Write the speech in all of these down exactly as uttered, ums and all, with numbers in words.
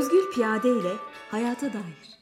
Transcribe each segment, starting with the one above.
Özgül Piyade ile hayata dair.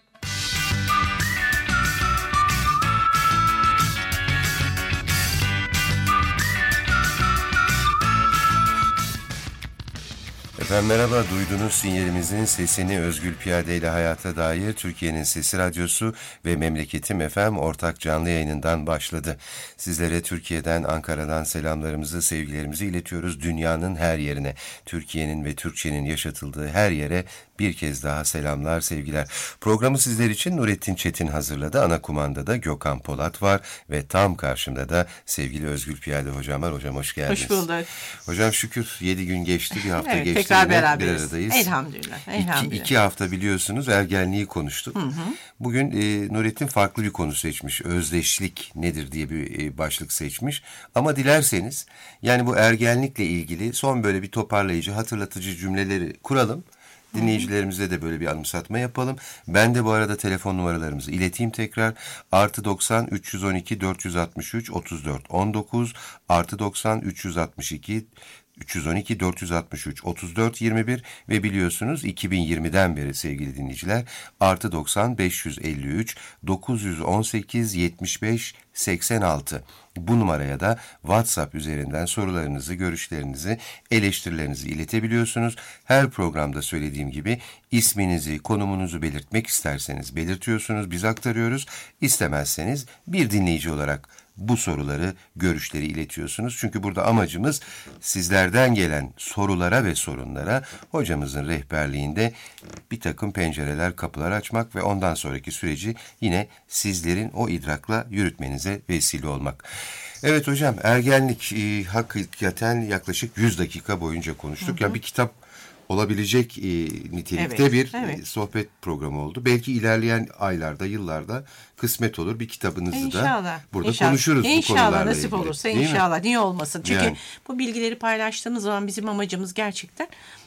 Efendim merhaba, duydunuz sinyalimizin sesini. Özgül Piyade ile hayata dair Türkiye'nin Sesi Radyosu ve Memleketim F M ortak canlı yayınından başladı. Sizlere Türkiye'den, Ankara'dan selamlarımızı, sevgilerimizi iletiyoruz dünyanın her yerine. Türkiye'nin ve Türkçenin yaşatıldığı her yere bir kez daha selamlar, sevgiler. Programı sizler için Nurettin Çetin hazırladı. Ana kumandada Gökhan Polat var ve tam karşımda da sevgili Özgül Piyade hocam var. Hocam hoş geldiniz. Hoş bulduk. Hocam şükür yedi gün geçti, bir hafta evet, geçti. Tekrar bir beraberiz. aradayız. Elhamdülillah. elhamdülillah. İki, iki hafta biliyorsunuz ergenliği konuştuk. Hı hı. Bugün e, Nurettin farklı bir konu seçmiş. Özdeşlik nedir diye bir e, başlık seçmiş. Ama dilerseniz yani bu ergenlikle ilgili son böyle bir toparlayıcı, hatırlatıcı cümleleri kuralım. Dinleyicilerimize de böyle bir anımsatma yapalım. Ben de bu arada telefon numaralarımızı ileteyim tekrar. Artı doksan üç yüz on iki dört yüz altmış üç otuz dört on dokuz artı doksan üç yüz altmış iki üç yüz on iki dört yüz altmış üç otuz dört yirmi bir ve biliyorsunuz iki bin yirmiden beri sevgili dinleyiciler artı doksan beş yüz elli üç dokuz yüz on sekiz yetmiş beş seksen altı. Bu numaraya da WhatsApp üzerinden sorularınızı, görüşlerinizi, eleştirilerinizi iletebiliyorsunuz. Her programda söylediğim gibi isminizi, konumunuzu belirtmek isterseniz belirtiyorsunuz, biz aktarıyoruz. İstemezseniz bir dinleyici olarak bu soruları, görüşleri iletiyorsunuz. Çünkü burada amacımız sizlerden gelen sorulara ve sorunlara hocamızın rehberliğinde bir takım pencereler, kapılar açmak ve ondan sonraki süreci yine sizlerin o idrakla yürütmenize vesile olmak. Evet hocam, ergenlik e, hakikaten yaklaşık yüz dakika boyunca konuştuk. Hı hı. Ya bir kitap olabilecek e, nitelikte evet, bir evet. E, sohbet programı oldu. Belki ilerleyen aylarda, yıllarda kısmet olur. Bir kitabınızı inşallah, da burada inşallah. konuşuruz inşallah, bu konularla nasip ilgili. olursa inşallah. Niye olmasın? Çünkü yani. bu bilgileri paylaştığımız zaman bizim amacımız gerçekten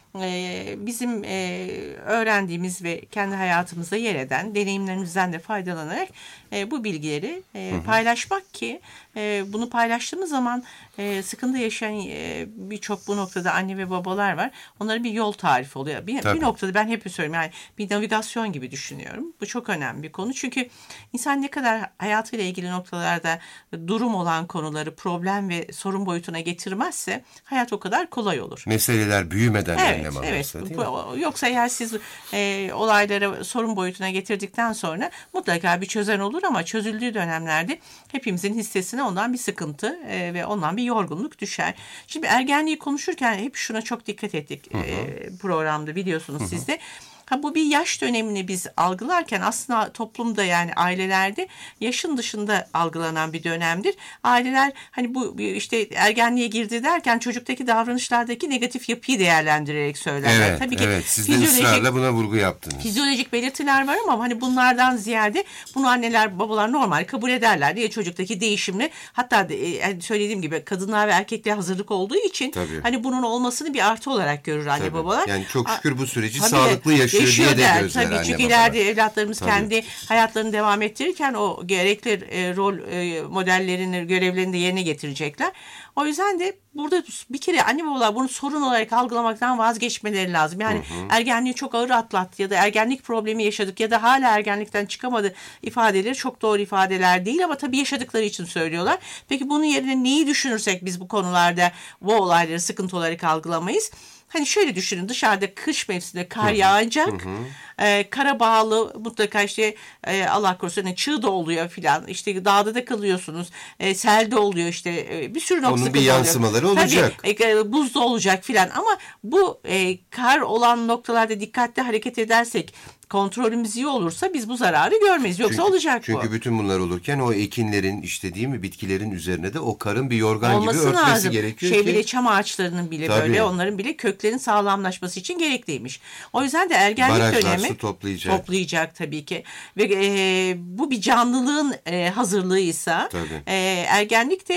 e, bizim e, öğrendiğimiz ve kendi hayatımızda yer eden deneyimlerimizden de faydalanarak e, bu bilgileri e, hı hı. paylaşmak ki e, bunu paylaştığımız zaman e, sıkıntı yaşayan e, birçok bu noktada anne ve babalar var. Onlara bir yol tarifi oluyor. Bir, bir noktada ben hep söylüyorum yani bir navigasyon gibi düşünüyorum. Bu çok önemli bir konu. Çünkü insan ne kadar hayatıyla ilgili noktalarda durum olan konuları problem ve sorun boyutuna getirmezse hayat o kadar kolay olur. Meseleler büyümeden evet, önlem alırsa evet. değil mi? Yoksa eğer siz e, olayları sorun boyutuna getirdikten sonra mutlaka bir çözen olur ama çözüldüğü dönemlerde hepimizin hissesine ondan bir sıkıntı e, ve ondan bir yorgunluk düşer. Şimdi ergenliği konuşurken hep şuna çok dikkat ettik hı hı. E, programda biliyorsunuz hı hı. siz de. Ha, bu bir yaş dönemini biz algılarken aslında toplumda yani ailelerde yaşın dışında algılanan bir dönemdir. Aileler hani bu işte ergenliğe girdi derken çocuktaki davranışlardaki negatif yapıyı değerlendirerek söylerler. Evet, Tabii ki evet. Siz de ısrarla buna vurgu yaptınız. Fizyolojik belirtiler var ama hani bunlardan ziyade bunu anneler babalar normal kabul ederler diye çocuktaki değişimle hatta de, söylediğim gibi kadınlar ve erkekler hazırlık olduğu için tabii. hani bunun olmasını bir artı olarak görür anne tabii. babalar. Yani çok şükür bu süreci tabii sağlıklı yaşıyor. Yaşıyor diye de der, tabii çünkü ileride evlatlarımız tabii. kendi hayatlarını devam ettirirken o gerekli e, rol e, modellerini, görevlerini de yerine getirecekler. O yüzden de burada bir kere anne babalar bunu sorun olarak algılamaktan vazgeçmeleri lazım. Yani hı hı. ergenliği çok ağır atlattı ya da ergenlik problemi yaşadık ya da hala ergenlikten çıkamadı ifadeleri çok doğru ifadeler değil ama tabii yaşadıkları için söylüyorlar. Peki bunun yerine neyi düşünürsek biz bu konularda bu olayları sıkıntı olarak algılamayız? Hani şöyle düşünün, dışarıda kış mevsiminde kar yağacak, hı hı. E, kara bağlı mutlaka işte e, Allah korusun yani çığ da oluyor filan, işte dağda da kalıyorsunuz, e, sel de oluyor işte e, bir sürü nokta oluyor. Onun bir yansımaları oluyor. olacak. Tabii e, buz da olacak filan ama bu e, kar olan noktalarda dikkatli hareket edersek, kontrolümüz iyi olursa biz bu zararı görmeyiz. Yoksa çünkü, olacak çünkü bu. Çünkü bütün bunlar olurken o ekinlerin işte değil mi bitkilerin üzerine de o karın bir yorgan olması gibi örtmesi lazım. gerekiyor şey ki. Bile çam ağaçlarının bile tabii. böyle onların bile köklerin sağlamlaşması için gerekliymiş. O yüzden de ergenlik barajlar dönemi su toplayacak. Toplayacak tabii ki. Ve e, bu bir canlılığın e, hazırlığıysa e, ergenlik de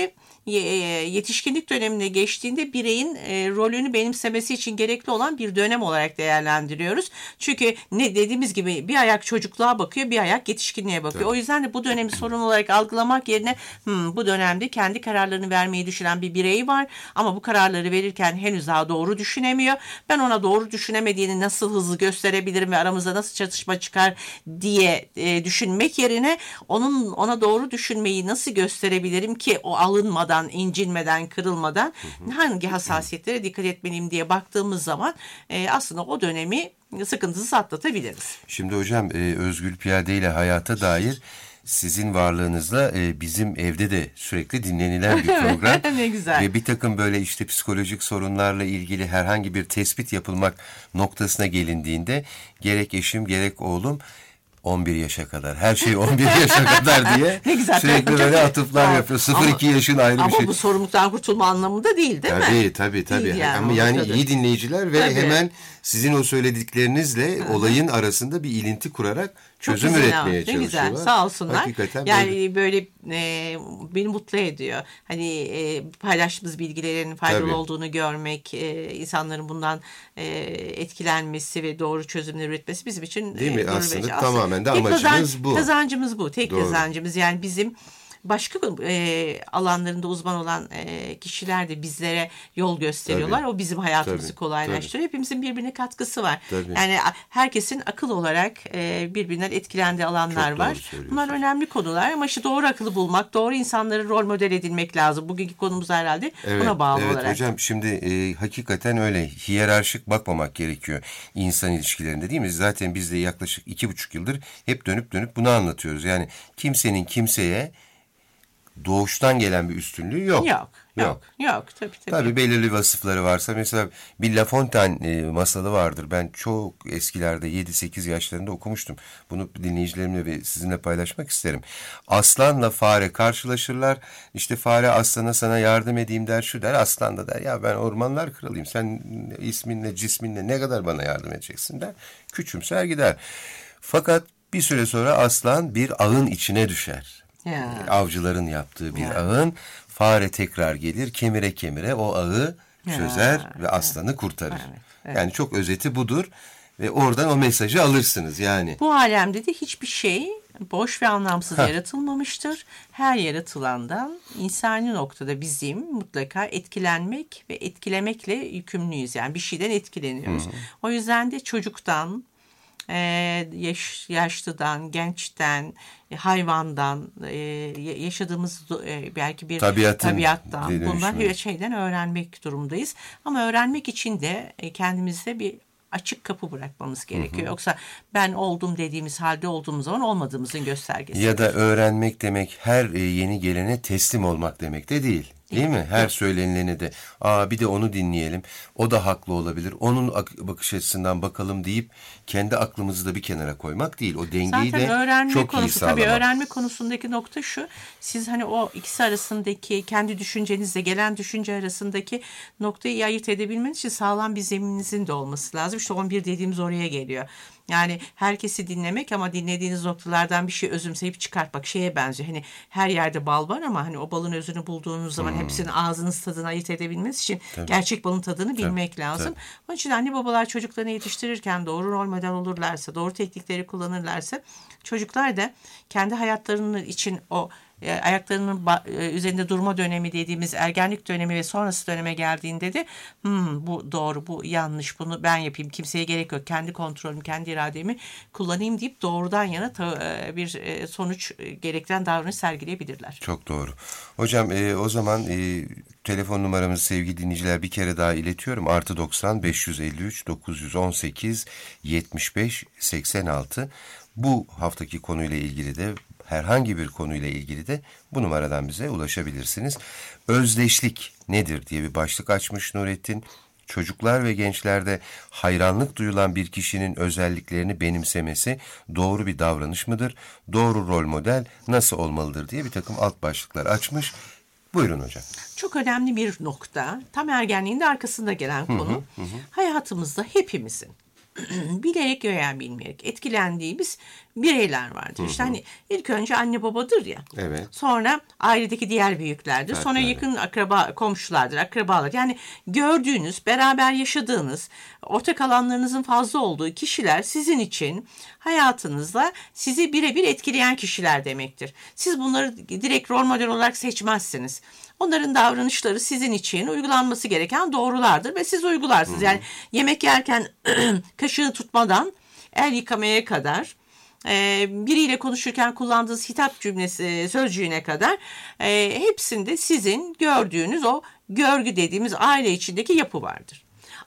yetişkinlik dönemine geçtiğinde bireyin e, rolünü benimsemesi için gerekli olan bir dönem olarak değerlendiriyoruz. Çünkü ne dediğimiz gibi bir ayak çocukluğa bakıyor, bir ayak yetişkinliğe bakıyor. Tabii. O yüzden de bu dönemi sorun olarak algılamak yerine hmm, bu dönemde kendi kararlarını vermeyi düşünen bir birey var ama bu kararları verirken henüz daha doğru düşünemiyor. Ben ona doğru düşünemediğini nasıl hızlı gösterebilirim ve aramızda nasıl çatışma çıkar diye e, düşünmek yerine onun ona doğru düşünmeyi nasıl gösterebilirim ki o alınmadan, incinmeden, kırılmadan hangi hassasiyetlere dikkat etmeliyim diye baktığımız zaman e, aslında o dönemi sıkıntısız atlatabiliriz. Şimdi hocam e, Özgül Piyade ile hayata dair sizin varlığınızla e, bizim evde de sürekli dinlenilen bir program. Ne güzel. Ve bir takım böyle işte psikolojik sorunlarla ilgili herhangi bir tespit yapılmak noktasına gelindiğinde gerek eşim gerek oğlum on bir yaşa kadar, her şey on bir yaşa kadar diye ne güzel, sürekli böyle çok atıflar ama, yapıyor. sıfır iki yaşın ayrı ama bir şey. Ama bu sorumluluktan kurtulma anlamında değil değil tabii, mi? Tabii tabii Değil tabii. yani, ama yani tabii. iyi dinleyiciler ve Tabii. hemen sizin o söylediklerinizle Hı-hı. olayın arasında bir ilinti kurarak çözüm güzel, üretmeye ne çalışıyorlar. güzel, sağ olsunlar. Hakikaten yani böyle, böyle e, beni mutlu ediyor. Hani e, paylaştığımız bilgilerin faydalı Tabii. olduğunu görmek, e, insanların bundan e, etkilenmesi ve doğru çözümler üretmesi bizim için değil mi? E, aslında aslında tamamen de tek amacımız kazanç, bu. Kazancımız bu. Tek Doğru. kazancımız yani bizim başka e, alanlarında uzman olan e, kişiler de bizlere yol gösteriyorlar. Tabii. O bizim hayatımızı Tabii. kolaylaştırıyor. Tabii. Hepimizin birbirine katkısı var. Tabii. Yani herkesin akıl olarak e, birbirinden etkilendiği alanlar Çok var. Bunlar önemli konular ama işte doğru akıllı bulmak, doğru insanları rol model edinmek lazım. Bugünkü konumuz herhalde evet, buna bağlı evet, olarak. Evet hocam şimdi e, hakikaten öyle hiyerarşik bakmamak gerekiyor insan ilişkilerinde değil mi? Zaten biz de yaklaşık iki buçuk yıldır hep dönüp dönüp bunu anlatıyoruz. Yani kimsenin kimseye doğuştan gelen bir üstünlüğü yok. Yok. Yok. Yok. Tabii tabii. Tabii belirli vasıfları varsa mesela bir La Fontaine e, masalı vardır. Ben çok eskilerde yedi sekiz yaşlarında okumuştum. Bunu dinleyicilerimle ve sizinle paylaşmak isterim. Aslanla fare karşılaşırlar. İşte fare aslana sana yardım edeyim der, şu der. Aslan da der ya ben ormanlar kralıyım. Sen isminle cisminle ne kadar bana yardım edeceksin der. Küçümser gider. Fakat bir süre sonra aslan bir ağın içine düşer. Ya. Avcıların yaptığı bir ya. ağın, fare tekrar gelir kemire kemire o ağı çözer ya. ve aslanı kurtarır. Evet, evet. Yani çok özeti budur ve oradan o mesajı alırsınız yani. Bu alemde de hiçbir şey boş ve anlamsız Heh. yaratılmamıştır. Her yaratılandan insani noktada bizim mutlaka etkilenmek ve etkilemekle yükümlüyüz. Yani bir şeyden etkileniyoruz. Hı-hı. O yüzden de çocuktan, Ee, yaş, yaşlıdan, gençten, hayvandan, e, yaşadığımız e, belki bir Tabiatın tabiattan, bundan her şeyden öğrenmek durumdayız. Ama öğrenmek için de e, kendimize bir açık kapı bırakmamız gerekiyor. Hı hı. Yoksa ben oldum dediğimiz halde olduğumuz zaman olmadığımızın göstergesi. Ya da öğrenmek demek her yeni gelene teslim olmak demek de değil. Değil mi? Her söylenilene de aa bir de onu dinleyelim. O da haklı olabilir. Onun bakış açısından bakalım deyip kendi aklımızı da bir kenara koymak değil. O dengeyi Zaten de öğrenme çok konusu, iyi sağlamak. Tabii öğrenme konusundaki nokta şu. Siz hani o ikisi arasındaki kendi düşüncenizle gelen düşünce arasındaki noktayı iyi ayırt edebilmeniz için sağlam bir zemininizin de olması lazım. İşte on bir dediğimiz oraya geliyor. Yani herkesi dinlemek ama dinlediğiniz noktalardan bir şey özümseyip çıkartmak şeye benziyor. Hani her yerde bal var ama hani o balın özünü bulduğunuz zaman hmm. hepsinin ağzınız tadını ayırt edebilmeniz için tabii. gerçek balın tadını bilmek tabii, lazım. Tabii. Onun için anne babalar çocuklarını yetiştirirken doğru rol model olurlarsa, doğru teknikleri kullanırlarsa çocuklar da kendi hayatlarının için o e, ayaklarının ba- e, üzerinde durma dönemi dediğimiz ergenlik dönemi ve sonrası döneme geldiğinde de hmm, bu doğru, bu yanlış, bunu ben yapayım, kimseye gerek yok, kendi kontrolümü, kendi irademi kullanayım deyip doğrudan yana ta, e, bir e, sonuç e, gerektiren davranış sergileyebilirler. Çok doğru. Hocam e, o zaman e, telefon numaramızı sevgili dinleyiciler bir kere daha iletiyorum. Artı doksan beş yüz elli üç dokuz yüz on sekiz yetmiş beş seksen altı. Bu haftaki konuyla ilgili de herhangi bir konuyla ilgili de bu numaradan bize ulaşabilirsiniz. Özdeşlik nedir diye bir başlık açmış Nurettin. Çocuklar ve gençlerde hayranlık duyulan bir kişinin özelliklerini benimsemesi doğru bir davranış mıdır? Doğru rol model nasıl olmalıdır diye bir takım alt başlıklar açmış. Buyurun hocam. Çok önemli bir nokta. Tam ergenliğin de arkasında gelen konu. Hı hı, hı. Hayatımızda hepimizin bilerek veya bilmeyerek etkilendiğimiz bireyler vardır. Hı hı. İşte hani ilk önce anne babadır ya. Evet. Sonra ailedeki diğer büyüklerdir. Evet, sonra evet. yakın akraba, komşulardır, akrabalar. Yani gördüğünüz, beraber yaşadığınız, ortak alanlarınızın fazla olduğu kişiler sizin için hayatınızda sizi birebir etkileyen kişiler demektir. Siz bunları direkt rol model olarak seçmezsiniz. Onların davranışları sizin için uygulanması gereken doğrulardır ve siz uygularsınız. Hmm. Yani yemek yerken kaşığı tutmadan el yıkamaya kadar, e, biriyle konuşurken kullandığınız hitap cümlesi, sözcüğüne kadar e, hepsinde sizin gördüğünüz o görgü dediğimiz aile içindeki yapı vardır.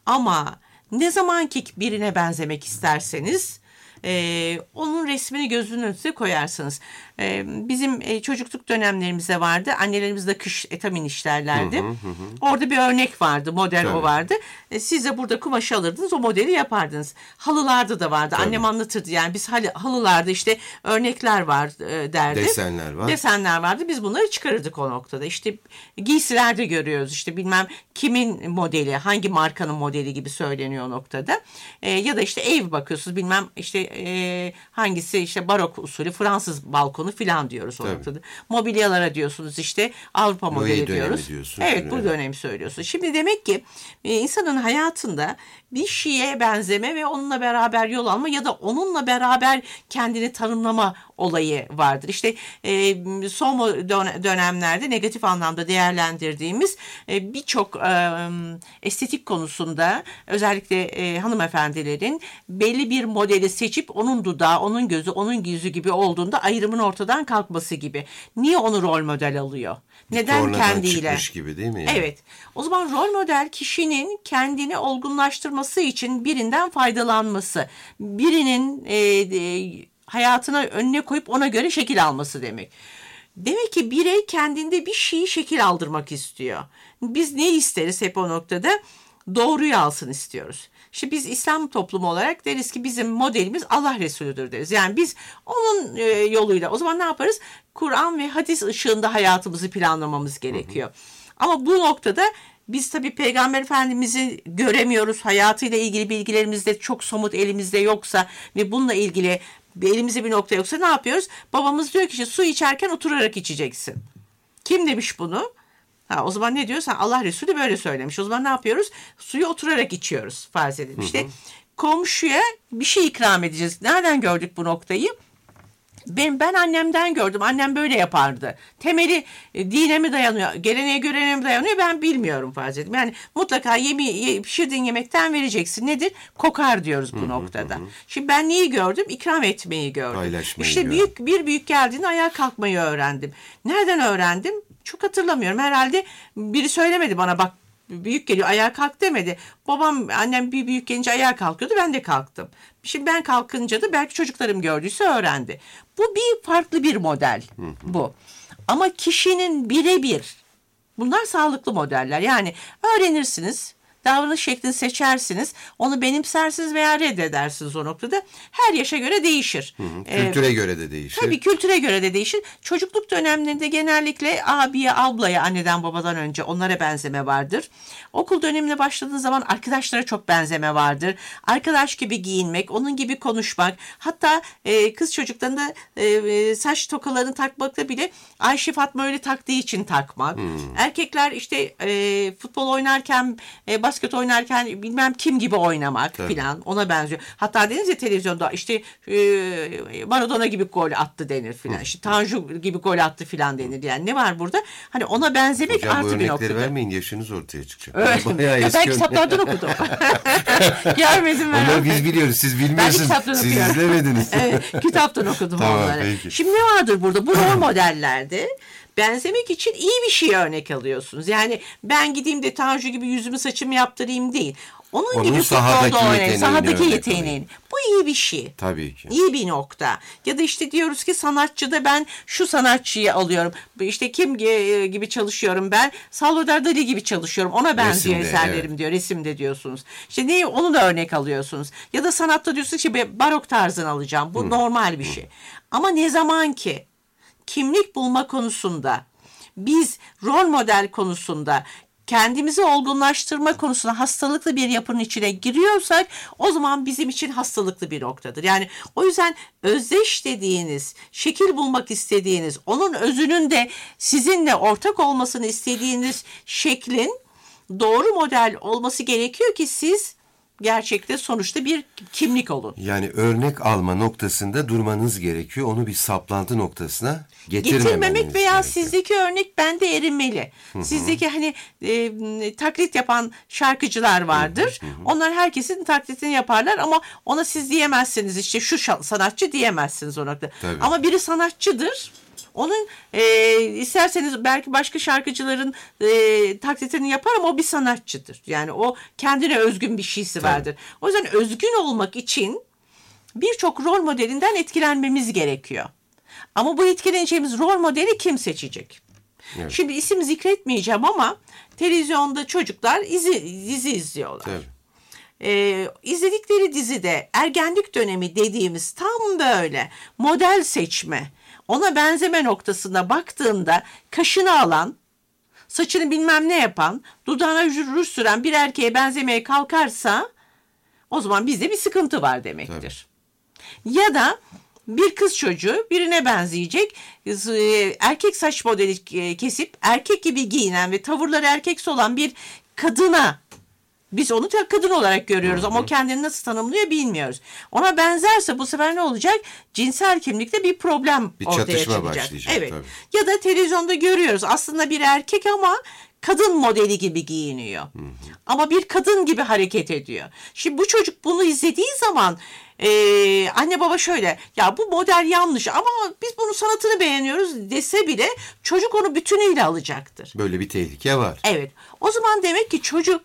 Ama ne zamanki birine benzemek isterseniz Ee, onun resmini gözünün önüne koyarsınız. Ee, bizim e, çocukluk dönemlerimizde vardı. Annelerimiz de kış etamin işlerlerdi. Hı hı hı. Orada bir örnek vardı. Model Tabii. o vardı. Ee, siz de burada kumaşı alırdınız. O modeli yapardınız. Halılarda da vardı. Tabii. Annem anlatırdı. Yani biz halı, halılarda işte örnekler var e, derdi. Desenler var. Desenler vardı. Biz bunları çıkarırdık o noktada. İşte giysilerde görüyoruz. İşte bilmem kimin modeli, hangi markanın modeli gibi söyleniyor o noktada. Ee, ya da işte ev bakıyorsunuz. Bilmem işte E, hangisi işte barok usulü Fransız balkonu filan diyoruz o Tabii. noktada. Mobilyalara diyorsunuz işte Avrupa modeli diyoruz. Evet bu evet. dönemi söylüyorsunuz. Şimdi demek ki e, insanın hayatında bir şeye benzeme ve onunla beraber yol alma ya da onunla beraber kendini tanımlama olayı vardır. İşte e, son dönemlerde negatif anlamda değerlendirdiğimiz e, birçok e, estetik konusunda özellikle e, hanımefendilerin belli bir modeli seçip onun dudağı, onun gözü, onun yüzü gibi olduğunda ayrımın ortadan kalkması gibi. Niye onu rol model alıyor? Neden Sonradan kendiyle? Çıkmış gibi değil mi? Yani? Evet. O zaman rol model kişinin kendini olgunlaştırması için birinden faydalanması, birinin e, e, hayatına önüne koyup ona göre şekil alması demek. Demek ki birey kendinde bir şeyi şekil aldırmak istiyor. Biz ne isteriz hep o noktada? Doğruyu alsın istiyoruz. İşte biz İslam toplumu olarak deriz ki bizim modelimiz Allah Resulüdür deriz. Yani biz onun e, yoluyla o zaman ne yaparız? Kur'an ve hadis ışığında hayatımızı planlamamız gerekiyor. Hı hı. Ama bu noktada biz tabii Peygamber Efendimiz'i göremiyoruz. Hayatıyla ilgili bilgilerimiz de çok somut elimizde yoksa ve bununla ilgili elimizde bir nokta yoksa ne yapıyoruz? Babamız diyor ki işte su içerken oturarak içeceksin. Kim demiş bunu? Ha, o zaman ne diyor? Sen Allah Resulü böyle söylemiş. O zaman ne yapıyoruz? Suyu oturarak içiyoruz farz edelim. İşte komşuya bir şey ikram edeceğiz. Nereden gördük bu noktayı? Ben, ben annemden gördüm. Annem böyle yapardı. Temeli e, dine mi dayanıyor? Geleneğe göreneğe mi dayanıyor? Ben bilmiyorum farz edelim. Yani mutlaka yemi, ye, pişirdiğin yemekten vereceksin. Nedir? Kokar diyoruz bu noktada. Hı hı. Şimdi ben neyi gördüm? İkram etmeyi gördüm. Paylaşmayı İşte gördüm. büyük bir büyük geldiğinde ayağa kalkmayı öğrendim. Nereden öğrendim? Çok hatırlamıyorum. Herhalde biri söylemedi bana bak büyük geliyor ayağa kalk demedi. Babam annem bir büyük gelince ayağa kalkıyordu ben de kalktım. Şimdi ben kalkınca da belki çocuklarım gördüyse öğrendi. Bu bir farklı bir model bu. Ama kişinin birebir bunlar sağlıklı modeller. Yani öğrenirsiniz. Davranış şeklini seçersiniz. Onu benimsersiniz veya reddedersiniz o noktada. Her yaşa göre değişir. Hı hı. Kültüre ee, göre de değişir. Tabii kültüre göre de değişir. Çocukluk dönemlerinde genellikle abiye, ablaya, anneden babadan önce onlara benzeme vardır. Okul dönemine başladığınız zaman arkadaşlara çok benzeme vardır. Arkadaş gibi giyinmek, onun gibi konuşmak. Hatta e, kız çocuklarında e, saç tokalarını takmakta bile Ayşe Fatma öyle taktığı için takmak. Hmm. Erkekler işte e, futbol oynarken e, basket oynarken bilmem kim gibi oynamak filan ona benziyor. Hatta deniz ya televizyonda işte e, Maradona gibi gol attı denir filan. İşte Tanju gibi gol attı filan denir. Yani ne var burada? Hani ona benzemek Hocam, artı bir noktada. Hocam bu örnekleri vermeyin yaşınız ortaya çıkacak. Evet. Ya ben kitaplardan okudum. Görmedim ben. Onları biz biliyoruz. Siz bilmiyorsunuz. Siz izlemediniz. Evet, kitaptan okudum tamam, onları. Peki. Şimdi ne vardır burada? Bu rol modellerde benzemek için iyi bir şey örnek alıyorsunuz. Yani ben gideyim de Tanju gibi yüzümü saçımı yaptırayım değil. Onun, Onun gibi sahadaki futbolda oynayın. Sahadaki yeteneğini. yeteneğin. Bu iyi bir şey. Tabii ki. İyi bir nokta. Ya da işte diyoruz ki sanatçıda ben şu sanatçıyı alıyorum. İşte kim gibi çalışıyorum ben? Salvador Dali gibi çalışıyorum. Ona benziyor resimde, eserlerim evet. diyor. Resimde diyorsunuz. İşte neyi onu da örnek alıyorsunuz. Ya da sanatta diyorsunuz ki barok tarzını alacağım. Bu Hı. normal bir Hı. şey. Ama ne zaman ki kimlik bulma konusunda biz rol model konusunda kendimizi olgunlaştırma konusunda hastalıklı bir yapının içine giriyorsak o zaman bizim için hastalıklı bir noktadır. Yani o yüzden özdeş dediğiniz, şekil bulmak istediğiniz, onun özünün de sizinle ortak olmasını istediğiniz şeklin doğru model olması gerekiyor ki siz gerçekte sonuçta bir kimlik olun. Yani örnek alma noktasında durmanız gerekiyor. Onu bir saplantı noktasına getirmemeniz getirmemek veya gerekiyor. sizdeki örnek bende erinmeli. Hı-hı. Sizdeki hani e, taklit yapan şarkıcılar vardır. Hı-hı. Onlar herkesin taklitini yaparlar ama ona siz diyemezsiniz işte şu sanatçı diyemezsiniz o noktada. Tabii. Ama biri sanatçıdır. Onun e, isterseniz belki başka şarkıcıların e, taklitini yapar ama o bir sanatçıdır. Yani o kendine özgün bir şeysi Tabii. vardır. O yüzden özgün olmak için birçok rol modelinden etkilenmemiz gerekiyor. Ama bu etkileneceğimiz rol modeli kim seçecek? Evet. Şimdi isim zikretmeyeceğim ama televizyonda çocuklar izi, dizi izliyorlar. Tabii. Ee, izledikleri dizide ergenlik dönemi dediğimiz tam böyle model seçme, ona benzeme noktasına baktığında kaşını alan, saçını bilmem ne yapan, dudağına ruj süren bir erkeğe benzemeye kalkarsa o zaman bizde bir sıkıntı var demektir. Tabii. Ya da bir kız çocuğu birine benzeyecek, erkek saç modeli kesip erkek gibi giyinen ve tavırları erkeksi olan bir kadına, biz onu kadın olarak görüyoruz, hı hı, ama o kendini nasıl tanımlıyor bilmiyoruz. Ona benzerse bu sefer ne olacak? Cinsel kimlikte bir problem bir ortaya çıkacak. Başlayacak. Evet. Tabii. Ya da televizyonda görüyoruz aslında bir erkek ama kadın modeli gibi giyiniyor. Hı hı. Ama bir kadın gibi hareket ediyor. Şimdi bu çocuk bunu izlediği zaman Ee, anne baba şöyle, ya bu model yanlış ama biz bunun sanatını beğeniyoruz dese bile çocuk onu bütünüyle alacaktır. Böyle bir tehlike var. Evet. O zaman demek ki çocuk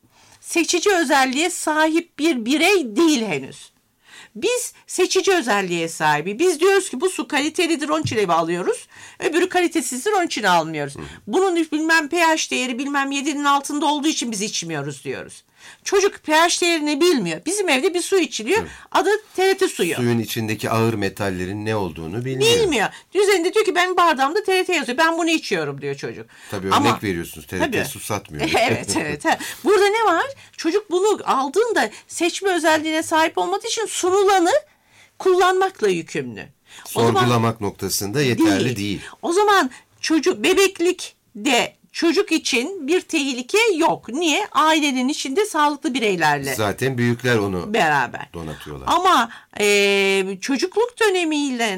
seçici özelliğe sahip bir birey değil henüz. Biz seçici özelliğe sahibi. Biz diyoruz ki bu su kalitelidir, onun için eve alıyoruz. Öbürü kalitesizdir, onun için almıyoruz. Hı. Bunun bilmem pH değeri bilmem yedinin altında olduğu için biz içmiyoruz diyoruz. Çocuk pH değerini bilmiyor. Bizim evde bir su içiliyor. Evet. Adı T R T suyu. Suyun içindeki ağır metallerin ne olduğunu bilmiyor. Bilmiyor. Üzerinde diyor ki benim bardağımda T R T yazıyor. Ben bunu içiyorum diyor çocuk. Tabii örnek Ama, veriyorsunuz. T R T tabii. Su satmıyor. evet evet. Burada ne var? Çocuk bunu aldığında seçme özelliğine sahip olmadığı için sunulanı kullanmakla yükümlü. Sorgulamak zaman, noktasında yeterli değil. değil. O zaman çocuk bebeklikte çocuk için bir tehlike yok. Niye? Ailenin içinde sağlıklı bireylerle. Zaten büyükler onu beraber donatıyorlar. Ama e, çocukluk dönemiyle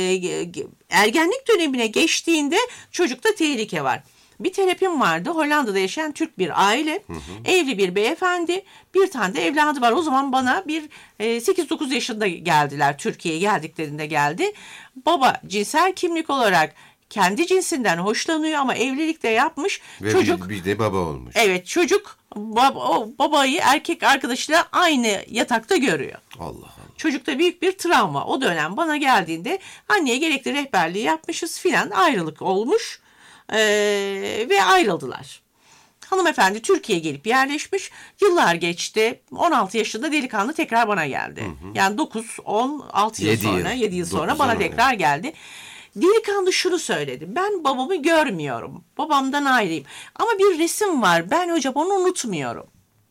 e, ergenlik dönemine geçtiğinde çocukta tehlike var. Bir terapim vardı. Hollanda'da yaşayan Türk bir aile. Hı hı. Evli bir beyefendi. Bir tane de evladı var. O zaman bana bir e, sekiz dokuz yaşında geldiler. Türkiye'ye geldiklerinde geldi. Baba cinsel kimlik olarak kendi cinsinden hoşlanıyor ama evlilik de yapmış. Ve çocuk bir, bir de baba olmuş. Evet, çocuk baba, o babayı erkek arkadaşıyla aynı yatakta görüyor. Allah Allah. Çocukta büyük bir travma. O dönem bana geldiğinde anneye gerekli rehberliği yapmışız filan, ayrılık olmuş ee, ve ayrıldılar. Hanımefendi Türkiye'ye gelip yerleşmiş. Yıllar geçti. on altı yaşında delikanlı tekrar bana geldi. Hı hı. Yani dokuz on altı yıl sonra, yedi yıl sonra bana tekrar geldi. Delikanlı şunu söyledi. Ben babamı görmüyorum. Babamdan ayrıyım. Ama bir resim var. Ben hocam onu unutmuyorum.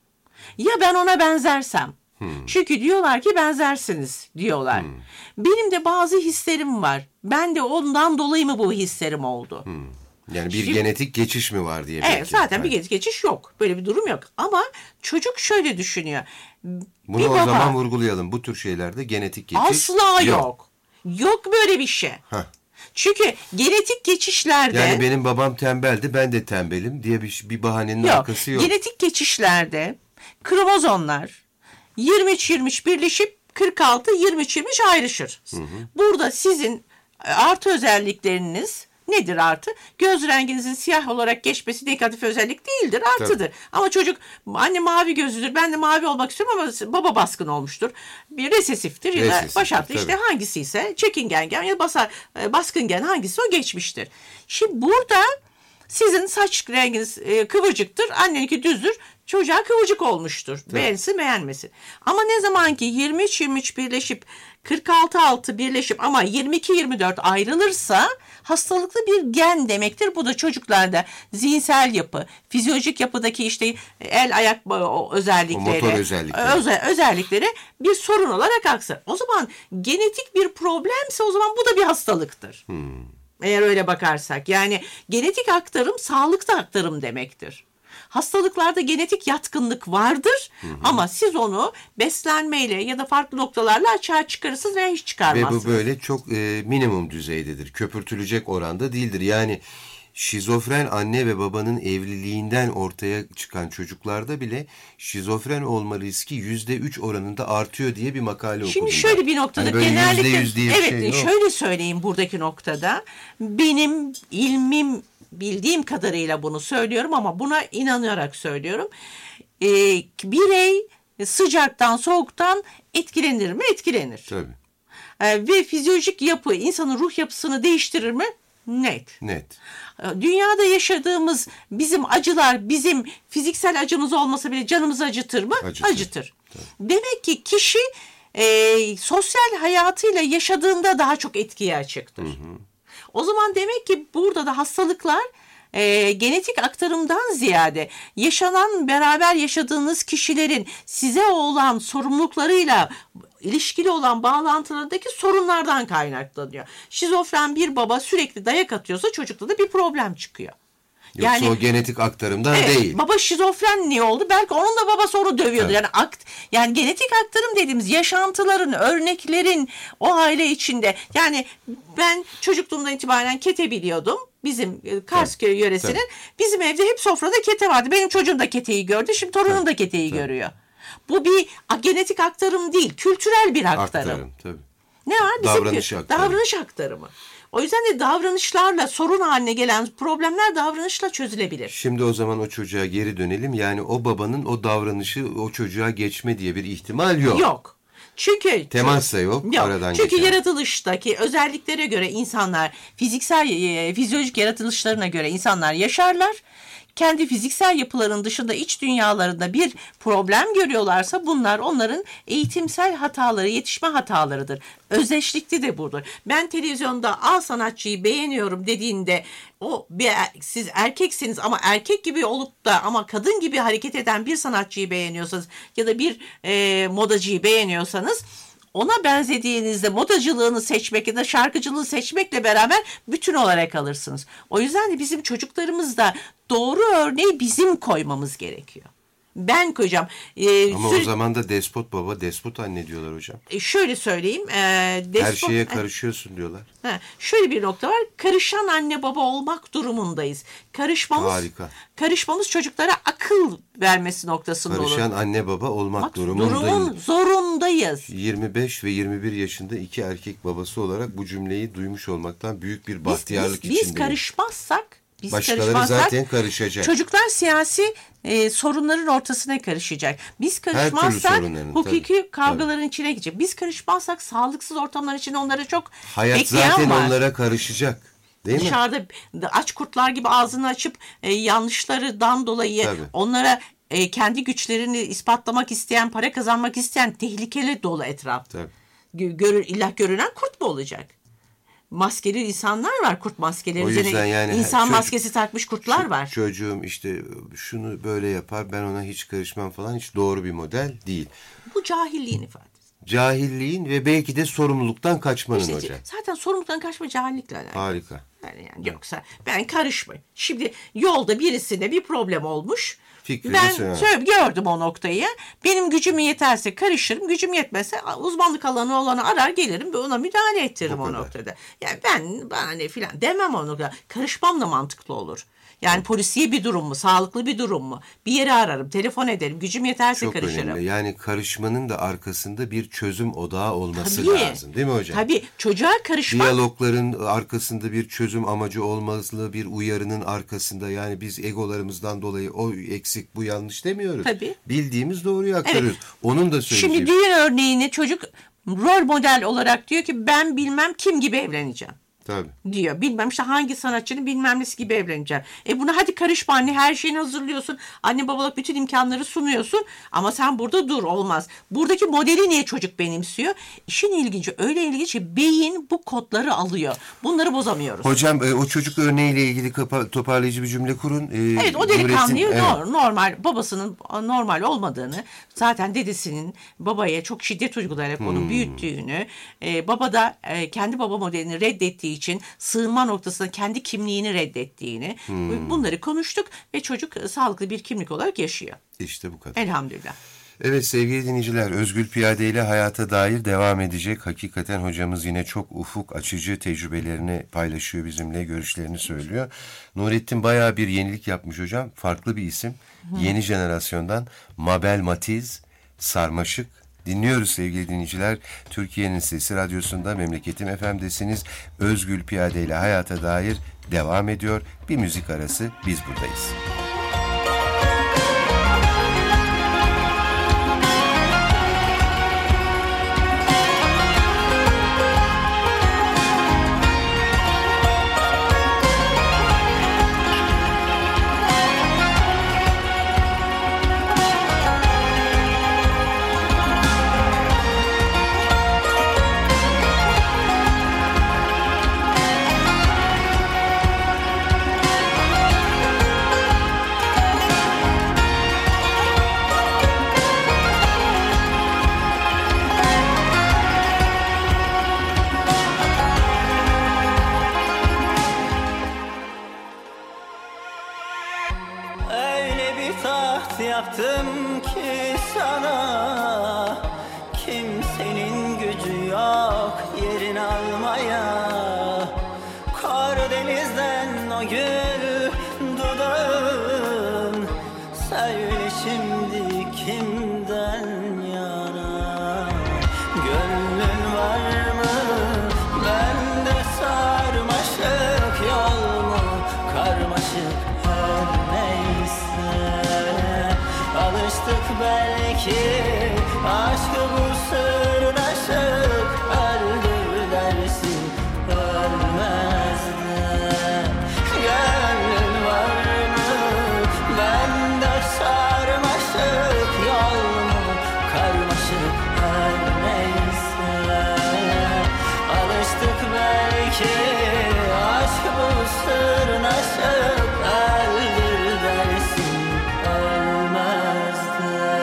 Ya ben ona benzersem? Hmm. Çünkü diyorlar ki benzersiniz diyorlar. Hmm. Benim de bazı hislerim var. Ben de ondan dolayı mı bu hislerim oldu? Hmm. Yani bir Şimdi, genetik geçiş mi var diye. Evet belki. zaten yani. bir genetik geçiş yok. Böyle bir durum yok. Ama çocuk şöyle düşünüyor. Bunu o baba, zaman vurgulayalım. Bu tür şeylerde genetik geçiş asla yok. Yok, yok böyle bir şey. Heh. Çünkü genetik geçişlerde... Yani benim babam tembeldi, ben de tembelim diye bir, bir bahanenin yok, arkası yok. Genetik geçişlerde kromozomlar yirmi üç yirmi üç birleşip kırk altı yirmi üç yirmi üç ayrışır. Hı hı. Burada sizin artı özellikleriniz nedir artı? Göz renginizin siyah olarak geçmesi negatif özellik değildir, artıdır. Tabii. Ama çocuk anne mavi gözlüdür, ben de mavi olmak istiyorum ama baba baskın olmuştur. Bir resesiftir ya da başartı işte hangisi ise çekingen gen ya da basar, baskın gen hangisi o geçmiştir. Şimdi burada sizin saç renginiz kıvırcıktır, anneninki düzdür. çocuğa kıvırcık olmuştur. Evet. Beğensin beğenmesin. Ama ne zaman ki yirmi üç yirmi üç birleşip kırk altı altı birleşip ama yirmi iki yirmi dört ayrılırsa hastalıklı bir gen demektir. Bu da çocuklarda zihinsel yapı, fizyolojik yapıdaki işte el ayak özellikleri, motor özellikleri. Özel, özellikleri bir sorun olarak aksar. O zaman genetik bir problemse o zaman bu da bir hastalıktır. Hmm. Eğer öyle bakarsak. Yani genetik aktarım sağlıkta aktarım demektir. Hastalıklarda genetik yatkınlık vardır, hı hı. ama siz onu beslenmeyle ya da farklı noktalarla açığa çıkarırsınız veya hiç çıkarmazsınız. Ve bu böyle çok e, minimum düzeydedir. Köpürtülecek oranda değildir. Yani şizofren anne ve babanın evliliğinden ortaya çıkan çocuklarda bile şizofren olma riski yüzde üç oranında artıyor diye bir makale okudum. Şimdi şöyle bir noktada hani genellikle evet şey şöyle söyleyeyim buradaki noktada benim ilmim bildiğim kadarıyla bunu söylüyorum ama buna inanarak söylüyorum. Ee, birey sıcaktan soğuktan etkilenir mi? Etkilenir. Tabii. Ee, ve fizyolojik yapı insanın ruh yapısını değiştirir mi? Net. Net. Dünyada yaşadığımız bizim acılar bizim fiziksel acımız olmasa bile canımızı acıtır mı? Acıtır. Acıtır. Demek ki kişi e, sosyal hayatıyla yaşadığında daha çok etkiye açıktır. Hı hı. O zaman demek ki burada da hastalıklar e, genetik aktarımdan ziyade yaşanan beraber yaşadığınız kişilerin size olan sorumluluklarıyla ilişkili olan bağlantılarındaki sorunlardan kaynaklanıyor. Şizofren bir baba sürekli dayak atıyorsa çocukta da bir problem çıkıyor. Yoksa yani, o genetik aktarımdan evet, değil. Baba şizofren niye oldu? Belki onun da babası onu dövüyordu. Evet. Yani akt, yani genetik aktarım dediğimiz yaşantıların, örneklerin o aile içinde. Yani ben çocukluğumdan itibaren kete biliyordum. Bizim Karsköy evet. yöresinin. Evet. Bizim evde hep sofrada kete vardı. Benim çocuğum da keteyi gördü. Şimdi torunum evet. da keteyi evet. görüyor. Bu bir genetik aktarım değil, kültürel bir aktarım. Aktarım tabii. Ne var? Bizim davranış aktarımı. Davranış aktarımı. O yüzden de davranışlarla sorun haline gelen problemler davranışla çözülebilir. Şimdi o zaman o çocuğa geri dönelim. Yani o babanın o davranışı o çocuğa geçme diye bir ihtimal yok. Yok. Çünkü temas da yok, yok. Aradan Çünkü geçen. Yaratılıştaki özelliklere göre insanlar fiziksel, fizyolojik yaratılışlarına göre insanlar yaşarlar. Kendi fiziksel yapılarının dışında iç dünyalarında bir problem görüyorlarsa bunlar onların eğitimsel hataları, yetişme hatalarıdır. Özdeşlikli de budur. Ben televizyonda A sanatçıyı beğeniyorum dediğinde o bir, siz erkeksiniz ama erkek gibi olup da ama kadın gibi hareket eden bir sanatçıyı beğeniyorsanız ya da bir e, modacıyı beğeniyorsanız ona benzediğinizde modacılığını seçmek ya da şarkıcılığı seçmekle beraber bütün olarak alırsınız. O yüzden de bizim çocuklarımızda doğru örneği bizim koymamız gerekiyor. Ben koyacağım. Ee, Ama süre... o zaman da despot baba, despot anne diyorlar hocam. E, şöyle söyleyeyim. E, despot... Her şeye karışıyorsun diyorlar. Ha, şöyle bir nokta var. Karışan anne baba olmak durumundayız. Karışmamız, Harika. Karışmamız çocuklara akıl vermesi noktasında Karışan olur. Karışan anne baba olmak Bak, durumundayız. Durumun zorundayız. yirmi beş ve yirmi bir yaşında iki erkek babası olarak bu cümleyi duymuş olmaktan büyük bir bahtiyarlık biz, biz, içindeyim. Biz karışmazsak Biz başkaları zaten karışacak. Çocuklar siyasi e, sorunların ortasına karışacak. Biz karışmazsak hukuki tabii, kavgaların tabii. içine girecek. Biz karışmazsak sağlıksız ortamlar içinde onlara çok hayat zaten var. Onlara karışacak. Değil Dışarıda mi? aç kurtlar gibi ağzını açıp e, yanlışlardan dolayı tabii. onlara e, kendi güçlerini ispatlamak isteyen, para kazanmak isteyen tehlikeli dolu etraf. Tabii. Görür, illa görünen kurt mu olacak? Maskeli insanlar var, kurt maskeleri. O yüzden yani insan çocuk, maskesi takmış kurtlar var. Çocuğum işte şunu böyle yapar, ben ona hiç karışmam falan hiç doğru bir model değil. Bu cahilliğin ifadesi. Cahilliğin ve belki de sorumluluktan kaçmanın işte, hocam. Zaten sorumluluktan kaçma cahillikle alakalı. Harika. Yani, yani yoksa ben karışmayayım. Şimdi yolda birisine bir problem olmuş. Fikrini ben söyle. gördüm o noktayı. Benim gücüm yeterse karışırım. Gücüm yetmezse uzmanlık alanı olanı arar gelirim ve ona müdahale ettiririm o, o noktada. Yani ben bana ne filan demem o noktada. Karışmam da mantıklı olur. Yani polisiye bir durum mu, sağlıklı bir durum mu? Bir yere ararım, telefon ederim, gücüm yeterse Çok karışırım. Önemli. Yani karışmanın da arkasında bir çözüm odağı olması tabii, lazım değil mi hocam? Tabii, çocuğa karışmak. Diyalogların arkasında bir çözüm amacı olmalı, bir uyarının arkasında. Yani biz egolarımızdan dolayı o eksik, bu yanlış demiyoruz. Tabii. Bildiğimiz doğruyu aktarıyoruz. Evet. Onun da söyleyeceğim. Şimdi diğer örneğini çocuk rol model olarak diyor ki ben bilmem kim gibi evleneceğim. Tabii. diyor. Bilmem işte hangi sanatçının bilmem nesi gibi evleneceğim. E buna hadi karışma anne, her şeyini hazırlıyorsun. Anne babalık bütün imkanları sunuyorsun ama sen burada dur, olmaz. Buradaki modeli niye çocuk benimsiyor? İşin ilginci, öyle ilginç ki beyin bu kodları alıyor. Bunları bozamıyoruz. Hocam e, o çocuk örneğiyle ilgili kapa- toparlayıcı bir cümle kurun. E, Evet, o delikanlıyı Nurettin- nor- evet. normal, babasının normal olmadığını, zaten dedesinin babaya çok şiddet uygulayarak onu Hmm. büyüttüğünü, e, baba da e, kendi baba modelini reddettiği için sığınma noktasında kendi kimliğini reddettiğini, Hmm. bunları konuştuk ve çocuk e, sağlıklı bir kimlik olarak yaşıyor. İşte bu kadar. Elhamdülillah. Evet sevgili dinleyiciler, Özgül Piyade ile hayata dair devam edecek. Hakikaten hocamız yine çok ufuk açıcı tecrübelerini paylaşıyor bizimle, görüşlerini söylüyor. Nurettin bayağı bir yenilik yapmış hocam. Farklı bir isim. Hı. Yeni jenerasyondan Mabel Matiz, Sarmaşık. Dinliyoruz sevgili dinleyiciler. Türkiye'nin Sesi Radyosu'nda, Memleketim F M'desiniz. Özgül Piyade ile hayata dair devam ediyor. Bir müzik arası, biz buradayız. Yaptım ki sana, kimsenin gücü yok yerini almaya. Karadeniz'den o gül dudağın, söyle şimdi kimden yana? Gönlün var mı bende sarmaşık, yol mu karmaşık, her neyse. Alıştık belki aşkı bu sırnaşık, öldür dersin ölmez de. Gönlün var mı bende sarmaşık, yol mu karmaşık, her neyse. Alıştık belki aşkı bu sırnaşık, öldür dersin ölmez de.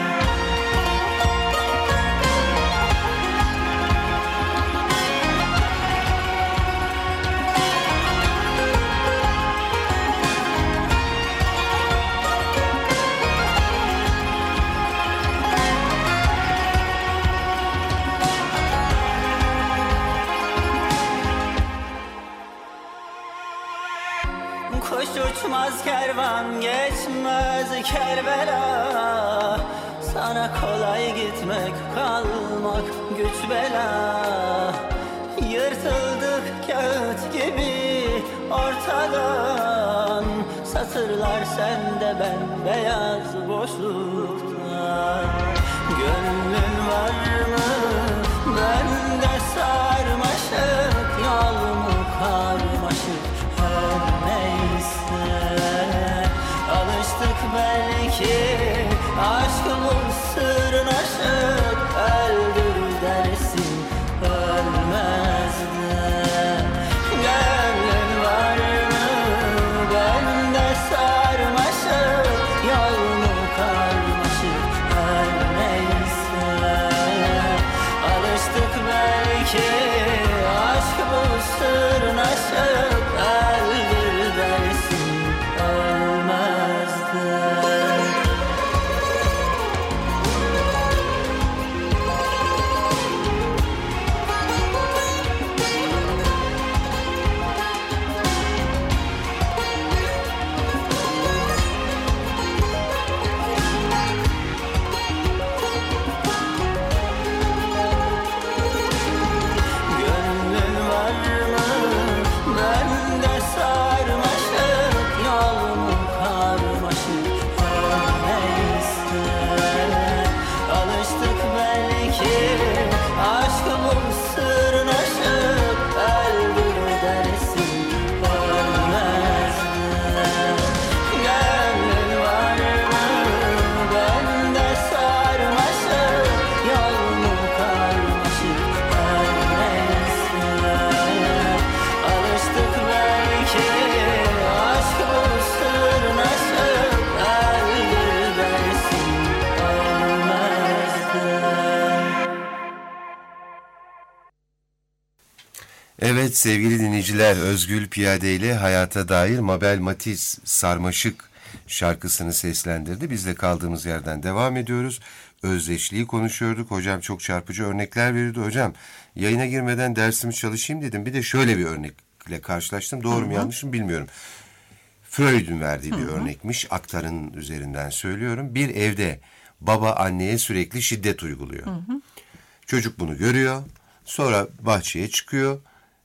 Kuş uçmaz, kervan geçmez Kerbela. Sana kolay gitmek, kalmak güç bela. Yırtıldık kağıt gibi ortadan, satırlar sende ben beyaz boşlukta. Gönlün var mı bende sarmaşık, yol mu karmaşık, her neyse. Alıştık belki aşkımın sırnaşık, öldür dersin ölmez de. Gönlün var mı bende sarmaşık, yol mu karmaşık, her neyse. Alıştık belki aşkımın sırnaşık, öldür dersin ölmez de. Evet sevgili dinleyiciler, Özgül Piyade ile hayata dair Mabel Matiz Sarmaşık şarkısını seslendirdi. Biz de kaldığımız yerden devam ediyoruz. Özdeşliği konuşuyorduk. Hocam çok çarpıcı örnekler veriyordu. Hocam yayına girmeden dersimi çalışayım dedim. Bir de şöyle bir örnekle karşılaştım. Doğru mu yanlış mı bilmiyorum. Freud'un verdiği bir örnekmiş. Aktar'ın üzerinden söylüyorum. Bir evde baba anneye sürekli şiddet uyguluyor. Hı hı. Çocuk bunu görüyor. Sonra bahçeye çıkıyor.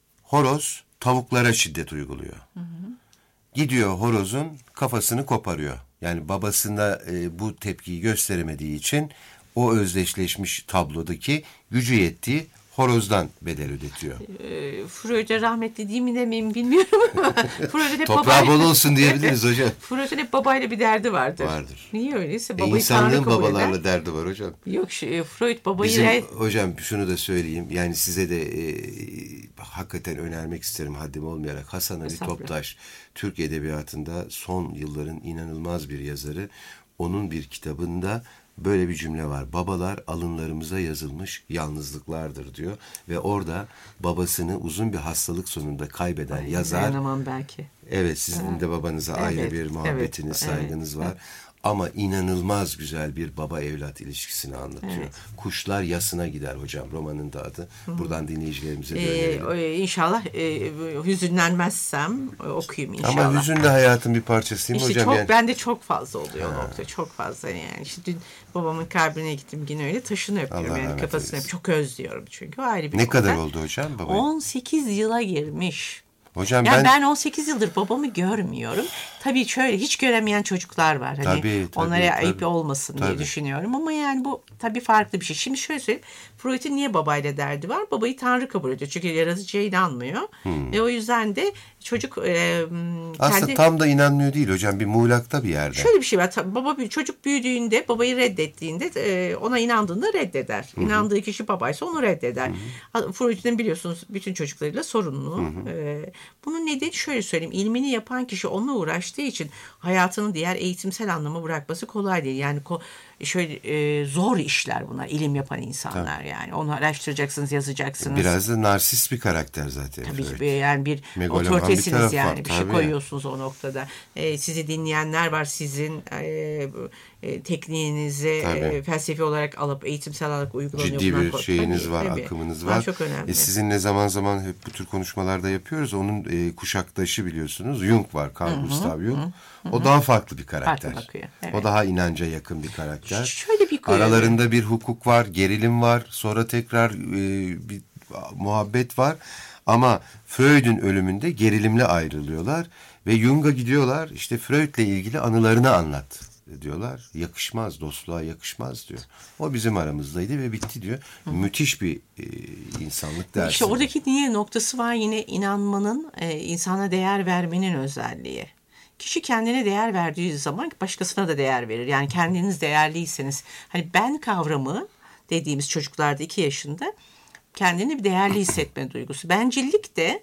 Horoz tavuklara şiddet uyguluyor. Hı hı. Gidiyor horozun kafasını koparıyor. Yani babasında e, bu tepkiyi gösteremediği için o özdeşleşmiş tablodaki gücü yettiği horozdan bedel ödetiyor. E, Freud'e rahmetli değil mi demeyeyim bilmiyorum ama Freud'e hep toprağı babayla... bol olsun diyebiliriz hocam. Freud'e hep babayla bir derdi vardır. Vardır. Niye öyleyse? E, Babayı insanlığın kabul babalarla eder. derdi var hocam. Yok şey, Freud babayı... Bizim, re... hocam şunu da söyleyeyim. Yani size de e, hakikaten önermek isterim haddim olmayarak. Hasan Ali Toptaş, Türk Edebiyatı'nda son yılların inanılmaz bir yazarı. Onun bir kitabında böyle bir cümle var. Babalar alınlarımıza yazılmış yalnızlıklardır diyor. Ve orada babasını uzun bir hastalık sonunda kaybeden Ay, yazar. Dayanamam belki. Evet sizin evet. de babanıza evet. ayrı bir muhabbetiniz, evet. saygınız evet. var. Evet. Ama inanılmaz güzel bir baba evlat ilişkisini anlatıyor. Evet. Kuşlar yasına gider hocam romanın da adı. Hı. Buradan dinleyicilerimize de önerelim. Ee, inşallah e, hüzünlenmezsem e, okuyayım inşallah. Ama hüzün de hayatın bir parçasıyım işte hocam. Çok, yani. Bende çok fazla oluyor o nokta. Çok fazla yani. İşte dün babamın kabrine gittim yine öyle taşını öpüyorum. Allah yani kafasını öpüyorum. Çok özlüyorum çünkü. O ayrı bir ne konuda. kadar oldu hocam babayı? on sekiz yıla girmiş. Hocam yani ben... ben on sekiz yıldır babamı görmüyorum. Tabii şöyle hiç göremeyen çocuklar var. Hani tabii, tabii, onlara tabii. ayıp olmasın tabii. diye düşünüyorum. Ama yani bu tabii farklı bir şey. Şimdi şöyle söyleyeyim. Freud'un niye babayla derdi var? Babayı Tanrı kabul ediyor. Çünkü yaratıcıya inanmıyor. Hmm. Ve o yüzden de çocuk e, aslında kendi... tam da inanmıyor değil hocam. Bir muğlakta bir yerde. Şöyle bir şey var. Baba bir çocuk büyüdüğünde babayı reddettiğinde e, ona inandığında reddeder. Hı-hı. İnandığı kişi babaysa onu reddeder. Hı-hı. Freud'un biliyorsunuz bütün çocuklarıyla sorunlu. E, bunun nedeni şöyle söyleyeyim. İlmini yapan kişi onunla uğraştığı için hayatının diğer eğitimsel anlamı bırakması kolay değil. Yani ko- şöyle e, zor işler bunlar. İlim yapan insanlar tabii. yani. Onu araştıracaksınız, yazacaksınız. Biraz da narsist bir karakter zaten. Tabii ki yani bir Megaloman otoritesiniz bir yani. Bir şey koyuyorsunuz o noktada. E, sizi dinleyenler var. Sizin e, e, tekniğinizi e, felsefi olarak alıp eğitimsel olarak uygulanıyor. Ciddi bir Bunlar, şeyiniz tabii, var, tabii. akımınız Bunlar var. çok önemli. E, sizinle zaman zaman hep bu tür konuşmalarda yapıyoruz. Onun e, kuşaktaşı biliyorsunuz. Jung var, Carl Gustav Jung. Hı hı. O daha farklı bir karakter. Farklı evet. O daha inanca yakın bir karakter. Şöyle bir aralarında bir hukuk var, gerilim var. Sonra tekrar e, bir muhabbet var. Ama Freud'un ölümünde gerilimle ayrılıyorlar. Ve Jung'a gidiyorlar. İşte Freud'le ilgili anılarını anlat diyorlar. Yakışmaz, dostluğa yakışmaz diyor. O bizim aramızdaydı ve bitti diyor. Hı. Müthiş bir e, insanlık dersi. İşte oradaki niye noktası var yine inanmanın, e, insana değer vermenin özelliği. Kişi kendine değer verdiği zaman başkasına da değer verir. Yani kendiniz değerliyseniz. Hani ben kavramı dediğimiz çocuklarda iki yaşında kendini değerli hissetme duygusu. Bencillik de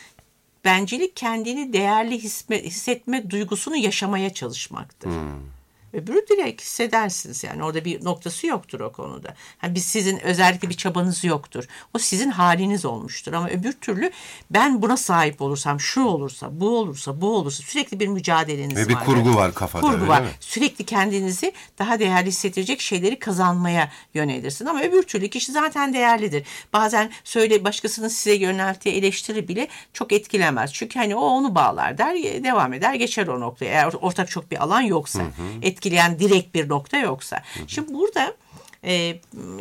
bencillik kendini değerli hissetme, hissetme duygusunu yaşamaya çalışmaktır. Hmm. Öbürü direkt hissedersiniz yani orada bir noktası yoktur o konuda. Yani biz sizin özellikle bir çabanız yoktur. O sizin haliniz olmuştur ama öbür türlü ben buna sahip olursam şu olursa bu olursa bu olursa sürekli bir mücadeleniz var. Ve bir vardır. Kurgu var kafada. Kurgu var. Mi? Sürekli kendinizi daha değerli hissettirecek şeyleri kazanmaya yönelirsin ama öbür türlü kişi zaten değerlidir. Bazen söyle başkasının size yönelttiği eleştiri bile çok etkilemez. Çünkü hani o onu bağlar der devam eder geçer o noktaya. Eğer ortak çok bir alan yoksa. Hı hı. etkileyen direkt bir nokta yoksa. Hı hı. Şimdi burada e,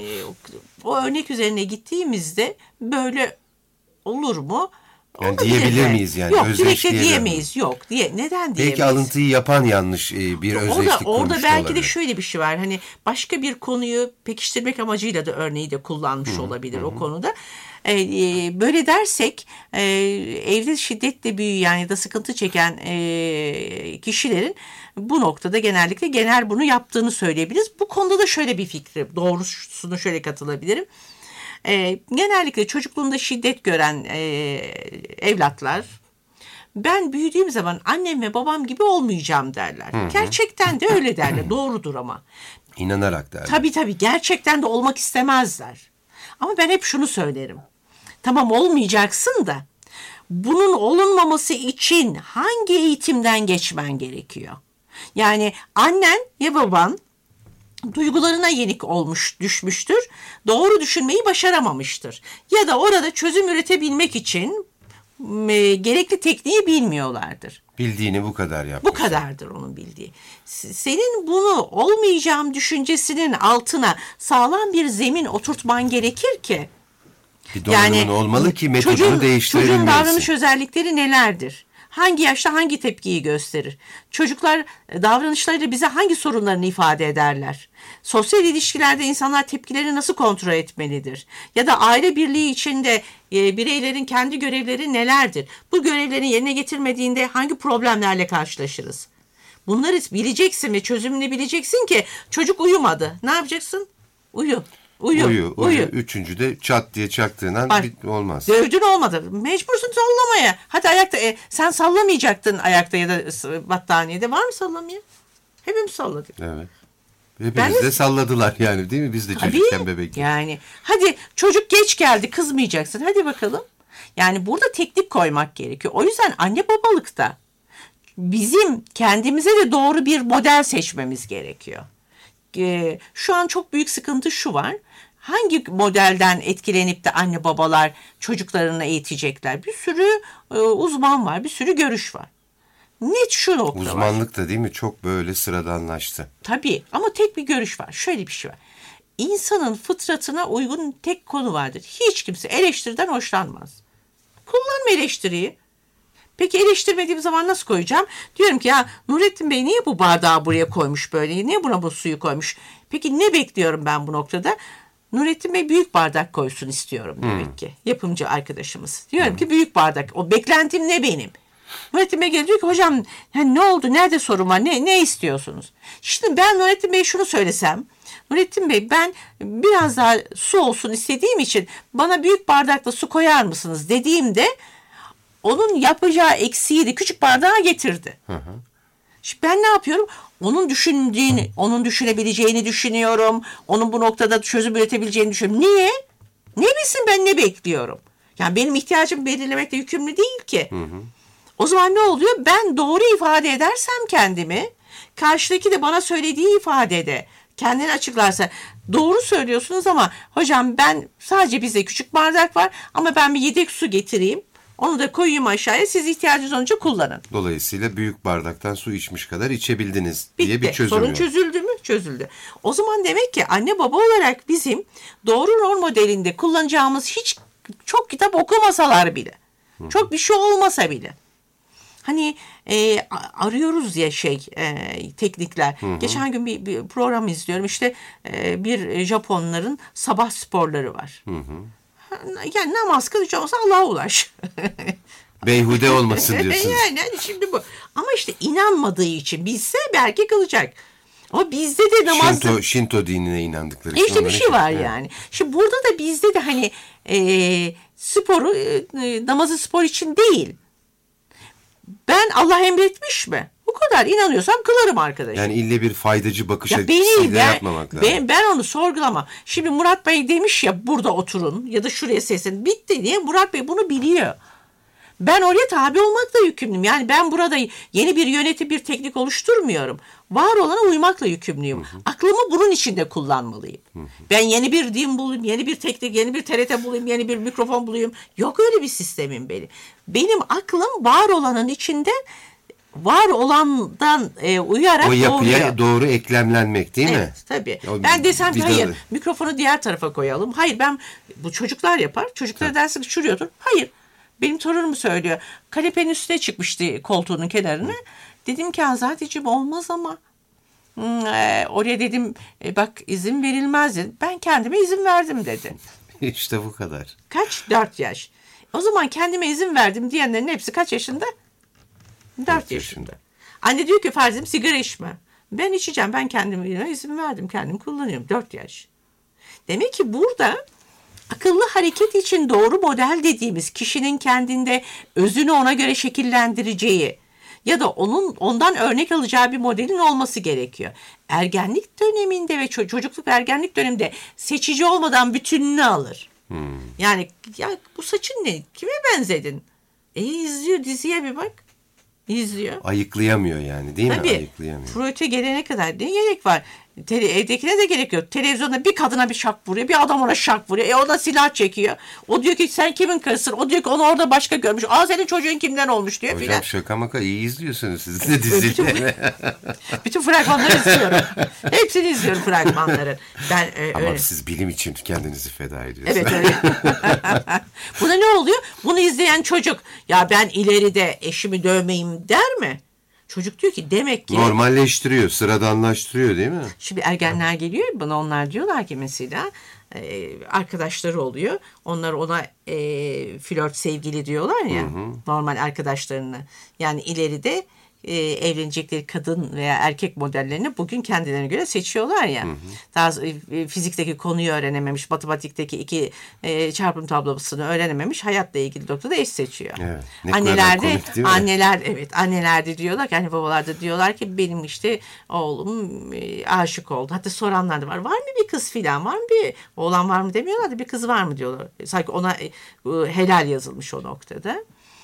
o örnek üzerine gittiğimizde böyle olur mu? Yani diyebilir miyiz yani? Yok direkt de diyemeyiz. Yok. Diye, neden diyemeyiz? Belki alıntıyı yapan yanlış e, bir özdeşlik orada, kurmuş orada belki olabilir. de şöyle bir şey var. Hani başka bir konuyu pekiştirmek amacıyla da örneği de kullanmış hı-hı, olabilir hı-hı. o konuda. Ee, böyle dersek e, evde şiddetle büyüyen ya da sıkıntı çeken e, kişilerin bu noktada genellikle genel bunu yaptığını söyleyebiliriz. Bu konuda da şöyle bir fikri, doğrusunu şöyle katılabilirim. E, genellikle çocukluğunda şiddet gören e, evlatlar ben büyüdüğüm zaman annem ve babam gibi olmayacağım derler. Hı-hı. Gerçekten de öyle derler. Doğrudur ama. İnanarak derler. Tabii tabii gerçekten de olmak istemezler. Ama ben hep şunu söylerim. Tamam olmayacaksın da bunun olunmaması için hangi eğitimden geçmen gerekiyor? Yani annen ya baban duygularına yenik olmuş, düşmüştür. Doğru düşünmeyi başaramamıştır. Ya da orada çözüm üretebilmek için e, gerekli tekniği bilmiyorlardır. Bildiğini bu kadar yapmış. Bu kadardır onun bildiği. Senin bunu olmayacağım düşüncesinin altına sağlam bir zemin oturtman gerekir ki. Bir donanımın yani, olmalı ki metodunu çocuğun, değiştirebilmelisin. Çocuğun davranış özellikleri nelerdir? Hangi yaşta hangi tepkiyi gösterir? Çocuklar davranışlarıyla bize hangi sorunlarını ifade ederler? Sosyal ilişkilerde insanlar tepkilerini nasıl kontrol etmelidir? Ya da aile birliği içinde e, bireylerin kendi görevleri nelerdir? Bu görevlerini yerine getirmediğinde hangi problemlerle karşılaşırız? Bunları bileceksin ve çözümünü bileceksin ki çocuk uyumadı. Ne yapacaksın? Uyu. Uyu, uyu, uyu. uyu. Üçüncüde çat diye çaktığından Bak, olmaz. Dövdün olmadı. Mecbursun sallamaya. Hadi ayakta. E, sen sallamayacaktın ayakta ya da battaniyede. Var mı sallamaya? Hepimiz salladık. Evet. Hepimiz de, de salladılar yani değil mi? Biz de çocukken bebekken. Yani hadi çocuk geç geldi kızmayacaksın. Hadi bakalım. Yani burada teknik koymak gerekiyor. O yüzden anne babalıkta bizim kendimize de doğru bir model seçmemiz gerekiyor. Ee, şu an çok büyük sıkıntı şu var. Hangi modelden etkilenip de anne babalar çocuklarını eğitecekler? Bir sürü e, uzman var, bir sürü görüş var. Net şu nokta var. Uzmanlık da değil mi? Çok böyle sıradanlaştı. Tabii ama tek bir görüş var. Şöyle bir şey var. İnsanın fıtratına uygun tek konu vardır. Hiç kimse eleştiriden hoşlanmaz. Kullanma eleştiriyi. Peki eleştirmediğim zaman nasıl koyacağım? Diyorum ki ya Nurettin Bey niye bu bardağı buraya koymuş böyle? Niye buna bu suyu koymuş? Peki ne bekliyorum ben bu noktada? Nurettin Bey büyük bardak koysun istiyorum demek hmm. ki. Yapımcı arkadaşımız. Diyorum hmm. ki büyük bardak. O beklentim ne benim? Nurettin Bey geliyor diyor ki hocam yani ne oldu? Nerede sorun var? Ne, ne istiyorsunuz? Şimdi ben Nurettin Bey şunu söylesem. Nurettin Bey ben biraz daha su olsun istediğim için bana büyük bardakla su koyar mısınız dediğimde onun yapacağı eksiği de küçük bardağa getirdi. Hı hı. Şimdi ben ne yapıyorum? Onun düşündüğünü, onun düşünebileceğini düşünüyorum. Onun bu noktada çözüm üretebileceğini düşünüyorum. Niye? Ne bilsin ben ne bekliyorum? Yani benim ihtiyacımı belirlemekle yükümlü değil ki. Hı hı. O zaman ne oluyor? Ben doğru ifade edersem kendimi, karşıdaki de bana söylediği ifadede kendini açıklarsa doğru söylüyorsunuz ama hocam ben sadece bizde küçük bardak var ama ben bir yedek su getireyim. Onu da koyayım aşağıya siz ihtiyacınız olunca kullanın. Dolayısıyla büyük bardaktan su içmiş kadar içebildiniz diye Bitti. bir çözüm Sorun yok. çözüldü mü? Çözüldü. O zaman demek ki anne baba olarak bizim doğru rol modelinde kullanacağımız hiç çok kitap okumasalar bile, Hı. çok bir şey olmasa bile. Hani e, arıyoruz ya şey e, teknikler. Hı hı. Geçen gün bir, bir program izliyorum. İşte e, bir Japonların sabah sporları var. Hı hı. Yani namaz kılacak olsa Allah'a ulaş. Beyhude olmasın diyorsunuz. Yani hani şimdi bu. Ama işte inanmadığı için bilse belki kılacak. Ama bizde de namaz... Şinto, Şinto dinine inandıkları için. İşte bir şey var yani. yani. Şimdi burada da bizde de hani e, sporu, e, namazı spor için değil. Ben Allah emretmiş mi? Bu kadar inanıyorsam kılarım arkadaşım. Yani ille bir faydacı bakış ya açısıyla ben, yapmamak lazım. Ben, ben onu sorgulamam. Şimdi Murat Bey demiş ya burada oturun ya da şuraya seslenin. Bitti diye Murat Bey bunu biliyor. Ben oraya tabi olmakla yükümlüyüm. Yani ben burada yeni bir yönetim, bir teknik oluşturmuyorum. Var olana uymakla yükümlüyüm. Hı hı. Aklımı bunun içinde kullanmalıyım. Hı hı. Ben yeni bir din bulayım, yeni bir teknik, yeni bir T R T bulayım, yeni bir mikrofon bulayım. Yok öyle bir sistemim benim. Benim aklım var olanın içinde var olandan e, uyarak o yapıya doğruyor. Doğru eklemlenmek değil evet, mi? Evet tabii. O, ben desem ki hayır de... mikrofonu diğer tarafa koyalım. Hayır ben bu çocuklar yapar. Çocuklara dersin ki şuraya otur. Hayır. Benim torunum söylüyor. Kanepenin üstüne çıkmıştı koltuğunun kenarına. Dedim ki Azadeciğim olmaz ama. Hmm, e, oraya dedim e, bak izin verilmez dedim. Ben kendime izin verdim dedi. İşte bu kadar. Kaç? Dört yaş. O zaman kendime izin verdim diyenlerin hepsi kaç yaşında? Dört yaşında. Anne diyor ki farzım sigara içme. Ben içeceğim. Ben kendime izin verdim. Kendim kullanıyorum. Dört yaş. Demek ki burada akıllı hareket için doğru model dediğimiz kişinin kendinde özünü ona göre şekillendireceği ya da onun ondan örnek alacağı bir modelin olması gerekiyor. Ergenlik döneminde ve çocukluk ergenlik döneminde seçici olmadan bütününü alır. Hmm. Yani ya bu saçın ne? Kime benzedin? E izliyor, diziye bir bak. İzliyor. Ayıklayamıyor yani, değil Tabii, mi? Ayıklayamıyor. Freud'a gelene kadar ne gerek var? Tele, evdekine de gerek yok. Televizyonda bir kadına bir şak vuruyor. Bir adam ona şak vuruyor. E o da silah çekiyor. O diyor ki sen kimin karısın? O diyor ki onu orada başka görmüş. Aa senin çocuğun kimden olmuş diyor. Hocam filan. şaka maka iyi izliyorsunuz siz de dizileri. Bütün fragmanları izliyorum. Hepsini izliyorum fragmanların. Ben e, Ama öyle. siz bilim için kendinizi feda ediyorsunuz. Evet öyle. Buna ne oluyor? Bunu izleyen çocuk ya ben ileride eşimi dövmeyeyim der mi? Çocuk diyor ki demek ki... Normalleştiriyor, sıradanlaştırıyor değil mi? Şimdi ergenler geliyor bana, onlar diyorlar ki mesela e, arkadaşları oluyor. Onlar ona e, flört sevgili diyorlar ya, hı hı. normal arkadaşlarını. Yani ileride e, evlenecekleri kadın veya erkek modellerini bugün kendilerine göre seçiyorlar ya. Hı hı. Daha e, fizikteki konuyu öğrenememiş, matematikteki iki e, çarpım tablosunu öğrenememiş, hayatla ilgili noktada eş seçiyor. Evet, ne anneler kadar de komik değil mi? anneler evet anneler de diyorlar ki hani babalar da diyorlar ki benim işte oğlum e, aşık oldu. Hatta soranlar da var. Var mı bir kız filan, var mı bir oğlan var mı demiyorlar da bir kız var mı diyorlar. Sanki ona e, helal yazılmış o noktada.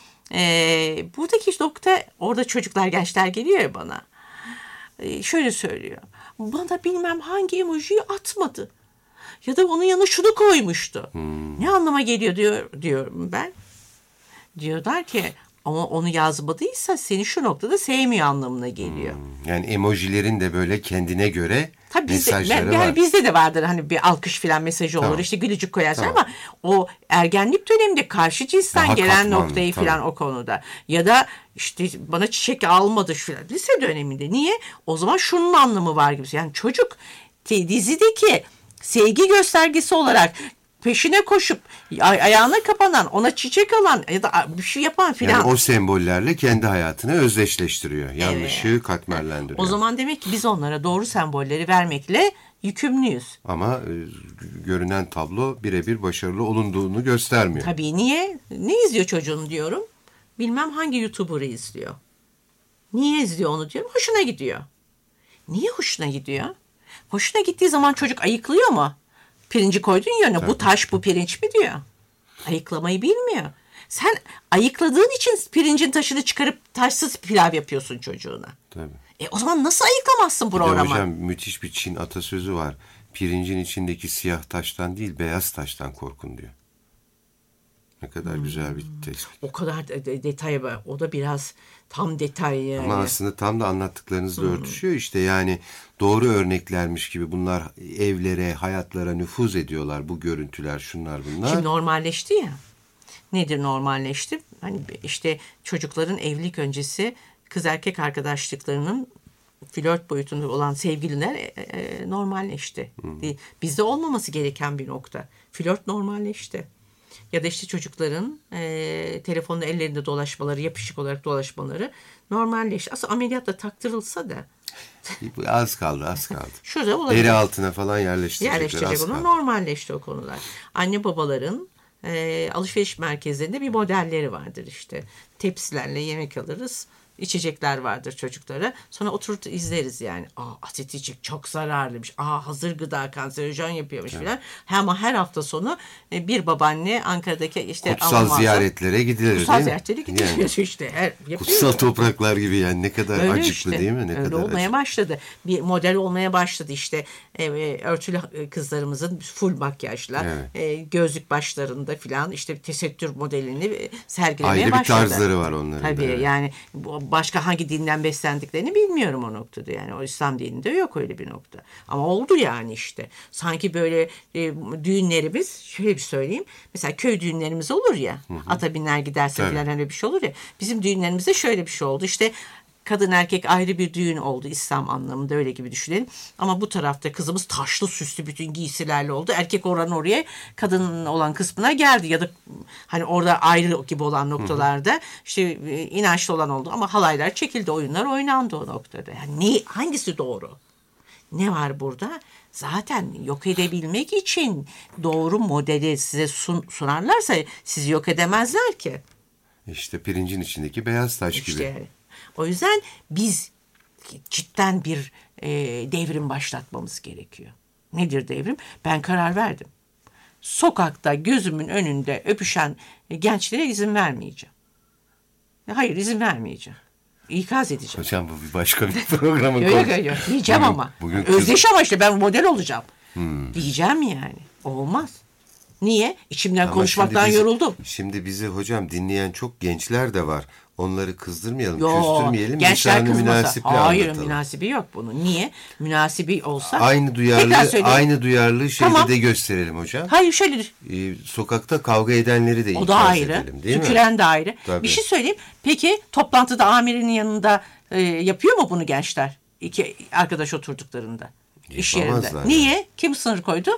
Ee, buradaki nokta, orada çocuklar, gençler geliyor ya bana. Ee, şöyle söylüyor. Bana bilmem hangi emojiyi atmadı. Ya da onun yanına şunu koymuştu. Hmm. Ne anlama geliyor diyor diyorum ben. Diyorlar ki ama onu yazmadıysa seni şu noktada sevmiyor anlamına geliyor. Hmm. Yani emojilerin de böyle kendine göre Tabii bizde, mesajları yani var. bizde de vardır hani bir alkış filan mesajı olur, tamam. işte gülücük koyarsın, tamam. ama o ergenlik döneminde karşı cinsten Daha gelen katmanlı, noktayı tamam. filan o konuda. Ya da işte bana çiçek almadı filan. Lise döneminde. Niye? O zaman şunun anlamı var gibi. Yani çocuk dizideki sevgi göstergesi olarak peşine koşup ay- ayağına kapanan, ona çiçek alan ya da bir şey yapan filan. Yani o sembollerle kendi hayatını özdeşleştiriyor. Yanlışı evet. katmerlendiriyor. O zaman demek ki biz onlara doğru sembolleri vermekle yükümlüyüz. Ama e, görünen tablo birebir başarılı olunduğunu göstermiyor. Tabii niye? Ne izliyor çocuğun diyorum. Bilmem hangi YouTuber'ı izliyor. Niye izliyor onu diyorum. Hoşuna gidiyor. Niye hoşuna gidiyor? Hoşuna gittiği zaman çocuk ayıklıyor mu? Pirinci koyduğun yerine tabii. Bu taş bu pirinç mi diyor. Ayıklamayı bilmiyor. Sen ayıkladığın için pirincin taşını çıkarıp taşsız pilav yapıyorsun çocuğuna. Tabii. E o zaman nasıl ayıklamazsın programı? Hocam müthiş bir Çin atasözü var. Pirincin içindeki siyah taştan değil beyaz taştan korkun diyor. Ne kadar hmm. güzel bir tespit. O kadar de- de- detay var. O da biraz tam detay yani. Ama aslında tam da anlattıklarınızla hmm. örtüşüyor işte. Yani doğru örneklermiş gibi bunlar evlere, hayatlara nüfuz ediyorlar. Bu görüntüler, şunlar bunlar. Şimdi normalleşti ya. Nedir normalleşti? Hani işte çocukların evlilik öncesi kız erkek arkadaşlıklarının flört boyutunda olan sevgililer e, e, normalleşti. Hmm. Bizde olmaması gereken bir nokta. Flört normalleşti. Ya da işte çocukların e, telefonla ellerinde dolaşmaları, yapışık olarak dolaşmaları normalleşti. Aslında ameliyatla taktırılsa da. Az kaldı, az kaldı. Şurada olabilir. Deri altına falan yerleştirecekler. Yerleştirecek onu, normalleşti o konular. Anne babaların e, alışveriş merkezlerinde bir modelleri vardır işte. Tepsilerle yemek alırız. İçecekler vardır çocuklara. Sonra oturup izleriz yani. Aa aseticik çok zararlıymış. Aa hazır gıda kanserojen yapıyormuş evet. filan. Ama her hafta sonu bir babaanne Ankara'daki işte kutsal Almanya'da, ziyaretlere gidilir kutsal değil mi? ziyaretlere gidilir yani, işte. Her, kutsal topraklar gibi yani ne kadar öyle acıklı işte, değil mi? Ne öyle kadar olmaya acıklı. başladı. Bir model olmaya başladı işte. E, örtülü kızlarımızın full makyajla evet. e, gözlük başlarında filan işte tesettür modelini sergilemeye ayrı başladı. Ayrı bir tarzları var onların. Tabii evet. yani başka hangi dinden beslendiklerini bilmiyorum o noktada. Yani o İslam dininde yok öyle bir nokta. Ama oldu yani işte. Sanki böyle e, düğünlerimiz, şöyle bir söyleyeyim. Mesela köy düğünlerimiz olur ya. Hı hı. Ata binler giderse evet. falan öyle bir şey olur ya. Bizim düğünlerimizde şöyle bir şey oldu. İşte kadın erkek ayrı bir düğün oldu İslam anlamında, öyle gibi düşünelim. Ama bu tarafta kızımız taşlı süslü bütün giysilerle oldu. Erkek oran oraya, kadın olan kısmına geldi. Ya da hani orada ayrı gibi olan noktalarda hı hı. işte inançlı olan oldu. Ama halaylar çekildi, oyunlar oynandı o noktada. Yani ne, hangisi doğru? Ne var burada? Zaten yok edebilmek için doğru modeli size sun, sunarlarsa sizi yok edemezler ki. İşte pirincin içindeki beyaz taş işte, gibi. O yüzden biz cidden bir e, devrim başlatmamız gerekiyor. Nedir devrim? Ben karar verdim. Sokakta gözümün önünde öpüşen gençlere izin vermeyeceğim. Hayır, izin vermeyeceğim. İkaz edeceğim. Hocam bu bir başka bir programın Yok konusu. yok yok. Diyeceğim Bugün- ama. bugün kız- Özdeş ama işte ben model olacağım. Diyeceğim yani. Olmaz. Niye? İçimden Ama konuşmaktan şimdi bizi- yoruldum. Şimdi bizi hocam dinleyen çok gençler de var. Onları kızdırmayalım, Yo, küstürmeyelim. gençler lisanı kızmasa. münasiple Hayır, anlatalım. münasibi yok bunun. Niye? Münasibi olsa. Aynı Tekrar duyarlılığı, söyleyeyim. aynı duyarlılığı şeyde Tamam. de gösterelim hocam. Hayır şöyle düş- Ee, sokakta kavga edenleri de O ikaz da ayrı. edelim, değil mi? Tüküren de ayrı. Tabii. Bir şey söyleyeyim. Peki toplantıda amirinin yanında e, yapıyor mu bunu gençler? İki arkadaş oturduklarında. İş yerinde. Yapamazlar yani. Niye? Kim sınır koydu?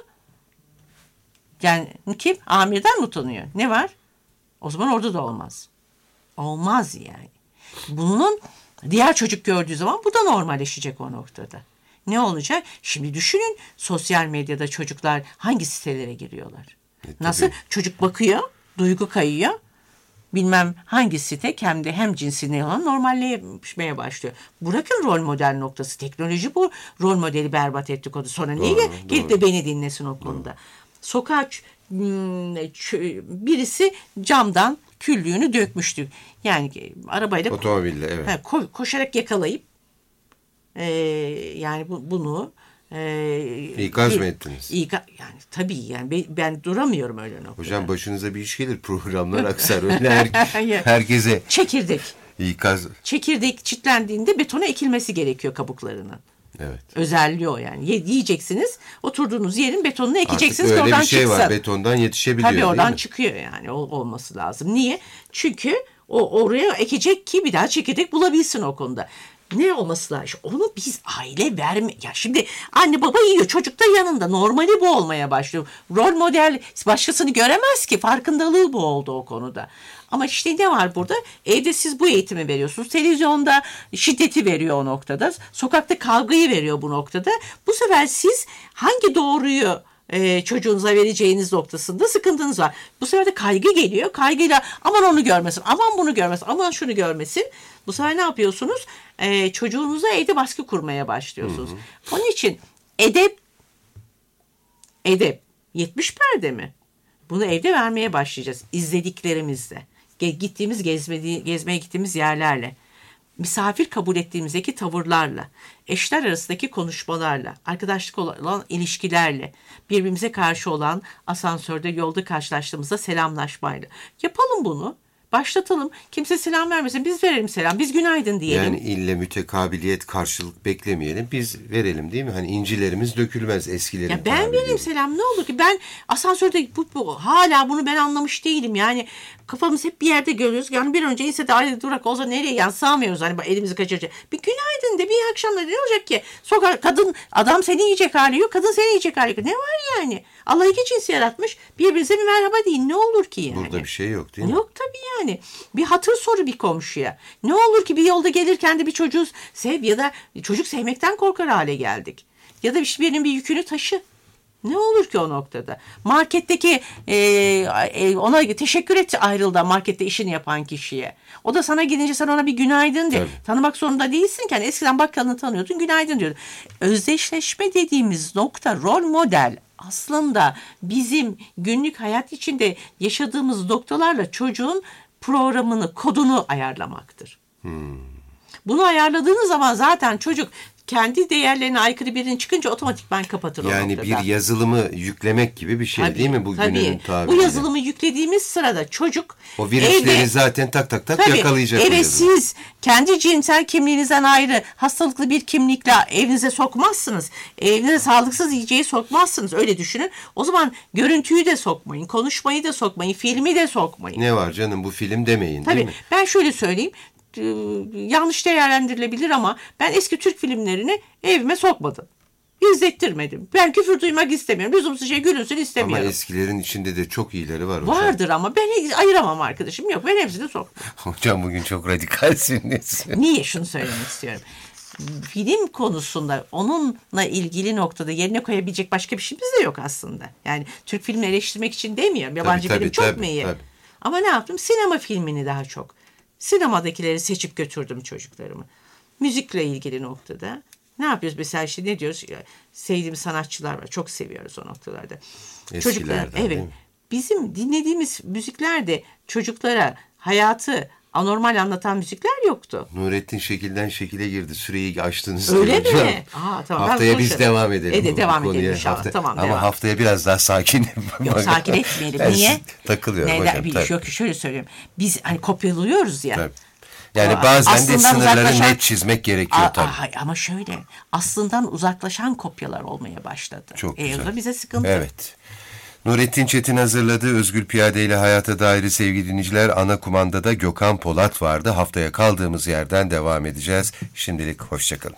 Yani kim? Amirden mi utanıyor? Ne var? O zaman orada da olmaz. Olmaz yani. Bunun diğer çocuk gördüğü zaman bu da normalleşecek o noktada. Ne olacak? Şimdi düşünün, sosyal medyada çocuklar hangi sitelere giriyorlar? Nasıl? tabii. Çocuk bakıyor, duygu kayıyor. Bilmem hangi site hem de hem cinsine olan normalleşmeye başlıyor. Bırakın rol model noktası. Teknoloji bu rol modeli berbat etti kodu. Sonra niye Doğru, gelip de beni dinlesin o konuda? Sokağa ç- hmm, ç- birisi camdan küllüğünü dökmüştü. Yani e, arabayla Otomobille, evet. Ha, ko- koşarak yakalayıp e, yani bu, bunu e, İkaz bir- mı ettiniz? İka- yani tabii yani ben, ben duramıyorum öyle noktada. Hocam başınıza bir iş gelir, programlar aksar. Öyle her- Ya. herkese Çekirdek. ikaz. Çekirdek çitlendiğinde betona ekilmesi gerekiyor kabuklarının. Evet. Özelliği o yani. Ye- Yiyeceksiniz, oturduğunuz yerin betonunu Artık ekeceksiniz ki öyle oradan bir şey çıksın. var. Betondan yetişebiliyor, Tabii değil oradan mi? çıkıyor yani. O, olması lazım. Niye? Çünkü o oraya ekecek ki bir daha çekirdek bulabilsin o konuda. Ne olması lazım? Onu biz aile verme... Ya şimdi anne baba yiyor. Çocuk da yanında. Normali bu olmaya başlıyor. Rol model başkasını göremez ki. Farkındalığı bu oldu o konuda. Ama işte ne var burada? Evde siz bu eğitimi veriyorsunuz. Televizyonda şiddeti veriyor o noktada. Sokakta kavgayı veriyor bu noktada. Bu sefer siz hangi doğruyu e, çocuğunuza vereceğiniz noktasında sıkıntınız var. Bu sefer de kaygı geliyor. Kaygıyla aman onu görmesin, aman bunu görmesin, aman şunu görmesin. Bu sefer ne yapıyorsunuz? E, çocuğunuza evde baskı kurmaya başlıyorsunuz. Hı hı. Onun için edep, edep yetmiş perde mi? Bunu evde vermeye başlayacağız. İzlediklerimizle, ge- gittiğimiz gezmediği, gezmeye gittiğimiz yerlerle, misafir kabul ettiğimizdeki tavırlarla, eşler arasındaki konuşmalarla, arkadaşlık olan ilişkilerle, birbirimize karşı olan asansörde, yolda karşılaştığımızda selamlaşmayla. Yapalım bunu. Başlatalım. Kimse selam vermesin. Biz verelim selam. Biz günaydın diyelim. Yani ille mütekabiliyet, karşılık beklemeyelim. Biz verelim, değil mi? Hani incilerimiz dökülmez eskilerin. Ya ben tabiriyle. vereyim selam, ne olur ki ben asansörde bu, bu, hala bunu ben anlamış değilim. Yani kafamız hep bir yerde görüyoruz. Yani bir önce inse de ayrı durak olsa nereye yani sığamıyoruz hani elimizi kaçıracak. Bir günaydın de bir iyi akşamlar ne olacak ki? Sokak kadın adam seni yiyecek hali yok. Kadın seni yiyecek hali yok. Ne var yani? Allah iki cins yaratmış. Birbirinize bir merhaba deyin. Ne olur ki yani? Burada bir şey yok, değil mi? Yok tabii yani. Bir hatır soru bir komşuya. Ne olur ki bir yolda gelirken de bir çocuğu sev ya da çocuk sevmekten korkar hale geldik. Ya da birinin bir yükünü taşı. Ne olur ki o noktada? Marketteki e, e, ona teşekkür et ayrıldı markette işini yapan kişiye. O da sana gidince sen ona bir günaydın de. Tabii. Tanımak zorunda değilsin ki. Yani eskiden bakkalını tanıyordun günaydın diyordun. Özdeşleşme dediğimiz nokta rol model. Aslında bizim günlük hayat içinde yaşadığımız noktalarla çocuğun programını, kodunu ayarlamaktır. Hmm. Bunu ayarladığınız zaman zaten çocuk kendi değerlerine aykırı birinin çıkınca otomatikman kapatır o Yani noktada. bir yazılımı yüklemek gibi bir şey, Tabii, değil mi bu tabii. günün tabiriyle? Bu yazılımı yüklediğimiz sırada çocuk O virüsleri evde, zaten tak tak tak tabii, yakalayacak. o Evet yazılım. siz kendi cinsel kimliğinizden ayrı hastalıklı bir kimlikle evinize sokmazsınız. Evinize sağlıksız yiyeceği sokmazsınız. Öyle düşünün. O zaman görüntüyü de sokmayın. Konuşmayı da sokmayın. Filmi de sokmayın. Ne var canım bu film demeyin, Tabii değil mi? ben şöyle söyleyeyim. Ee, yanlış değerlendirilebilir ama ben eski Türk filmlerini evime sokmadım. İzlettirmedim. Ben küfür duymak istemiyorum. Lüzumsuz şey gülünsün istemiyorum. Ama eskilerin içinde de çok iyileri var hocam. Vardır ama ben hiç ayıramam arkadaşım. Yok ben hepsini sokmam. Hocam bugün çok radikalsiniz. Niye şunu söylemek istiyorum. Film konusunda onunla ilgili noktada yerine koyabilecek başka bir şeyimiz de yok aslında. Yani Türk filmi eleştirmek için demiyorum. Yabancı Tabii, film tabii, çok tabii, mu iyi? tabii. Ama ne yaptım? Sinema filmini daha çok. Sinemadakileri seçip götürdüm çocuklarımı. Müzikle ilgili noktada. Ne yapıyoruz mesela işte ne diyoruz? Sevdiğimiz sanatçılar var. Çok seviyoruz o noktalarda. Çocuklar, Eskilerden, değil evet. mi? Bizim dinlediğimiz müzikler de çocuklara hayatı anormal anlatan müzikler yoktu. Nurettin şekilden şekile girdi. Süreyi açtınız. Öyle diyor hocam. mi? Aa, tamam, Haftaya ben biz konuşalım. devam edelim. E de bu devam konuya. edelim inşallah. Hafta- Tamam, Ama devam. haftaya biraz daha sakin. Yok, sakin etmeyelim. Ben Niye? takılıyorum Neden? hocam. Bir tabii. şey yok ki, şöyle söyleyeyim. Biz hani kopyalıyoruz ya. Tabii. Yani Aa, bazen de aslından sınırları uzaklaşan- net çizmek gerekiyor Aa, tabii. aa, ama şöyle, aslından uzaklaşan kopyalar olmaya başladı. Çok e, güzel. o da bize sıkıntı. Evet. Nurettin Çetin hazırladı. Özgür Piyade ile Hayata Dair sevgili dinleyiciler. Ana kumandada Gökhan Polat vardı. Haftaya kaldığımız yerden devam edeceğiz. Şimdilik hoşçakalın.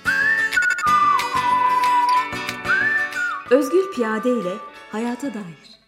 Özgür Piyade ile Hayata Dair.